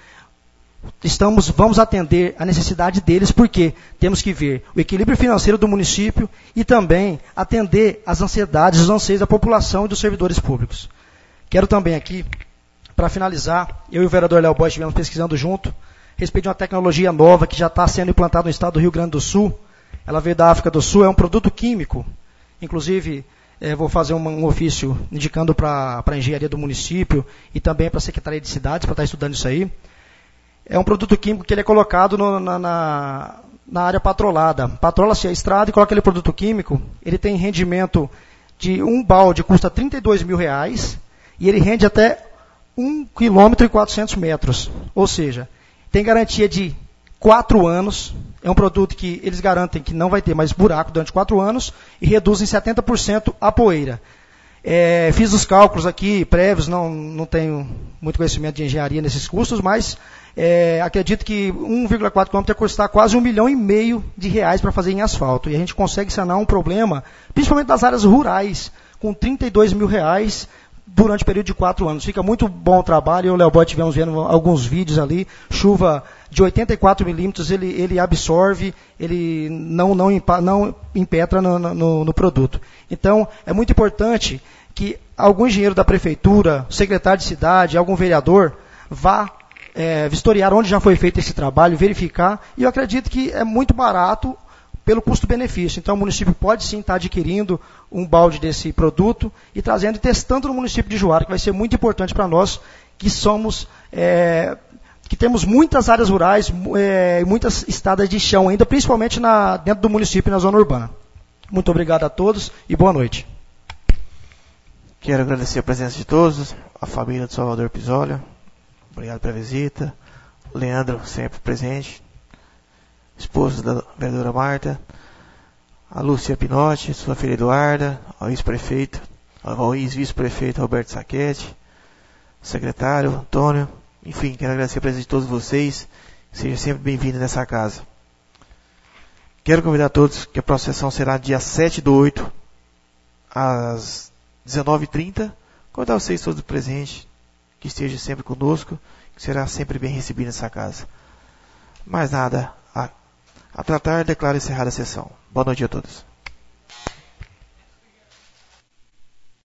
Estamos, vamos atender a necessidade deles, porque temos que ver o equilíbrio financeiro do município e também atender às ansiedades, os anseios da população e dos servidores públicos. Quero também aqui, para finalizar, eu e o vereador Léo Boy estivemos pesquisando junto, a respeito de uma tecnologia nova que já está sendo implantada no estado do Rio Grande do Sul. Ela veio da África do Sul, é um produto químico. Inclusive, eh, vou fazer um, um ofício indicando para a engenharia do município e também para a Secretaria de Cidades, para estar estudando isso aí. É um produto químico que ele é colocado no, na, na, na área patrolada. Patrola-se a estrada e coloca aquele produto químico. Ele tem rendimento de um balde, custa trinta e dois mil reais, e ele rende até um quilômetro e quatrocentos metros. Ou seja, tem garantia de quatro anos. É um produto que eles garantem que não vai ter mais buraco durante quatro anos e reduzem setenta por cento a poeira. É, fiz os cálculos aqui prévios, não, não tenho muito conhecimento de engenharia nesses custos, mas é, acredito que um vírgula quatro quilômetros ia custar quase um milhão e meio de reais para fazer em asfalto. E a gente consegue sanar um problema, principalmente das áreas rurais, com trinta e dois mil reais durante o período de quatro anos. Fica muito bom o trabalho. Eu e o Léo Boy tivemos vendo alguns vídeos ali. Chuva de oitenta e quatro milímetros, ele, ele absorve, ele não, não, não impetra no, no, no produto. Então, é muito importante que algum engenheiro da prefeitura, secretário de cidade, algum vereador, vá é, vistoriar onde já foi feito esse trabalho, verificar. E eu acredito que é muito barato pelo custo-benefício. Então, o município pode sim estar adquirindo um balde desse produto e trazendo e testando no município de Juara, que vai ser muito importante para nós, que somos, é, que temos muitas áreas rurais, é, muitas estradas de chão ainda, principalmente na, dentro do município e na zona urbana. Muito obrigado a todos e boa noite. Quero agradecer a presença de todos, a família do Salvador Pisolia. Obrigado pela visita. O Leandro, sempre presente. Esposa da vereadora Marta, a Lúcia Pinotti, sua filha Eduarda, ao ex-prefeito, ao ex-vice-prefeito Roberto Sacchetti, secretário Antônio, enfim, quero agradecer a presença de todos vocês, seja sempre bem-vindo nessa casa. Quero convidar a todos que a procissão será dia sete do oito, às dezenove e trinta, convidar vocês todos presentes, que estejam sempre conosco, que será sempre bem recebido nessa casa. Mais nada a A tratar, declaro encerrada a sessão. Boa noite a todos.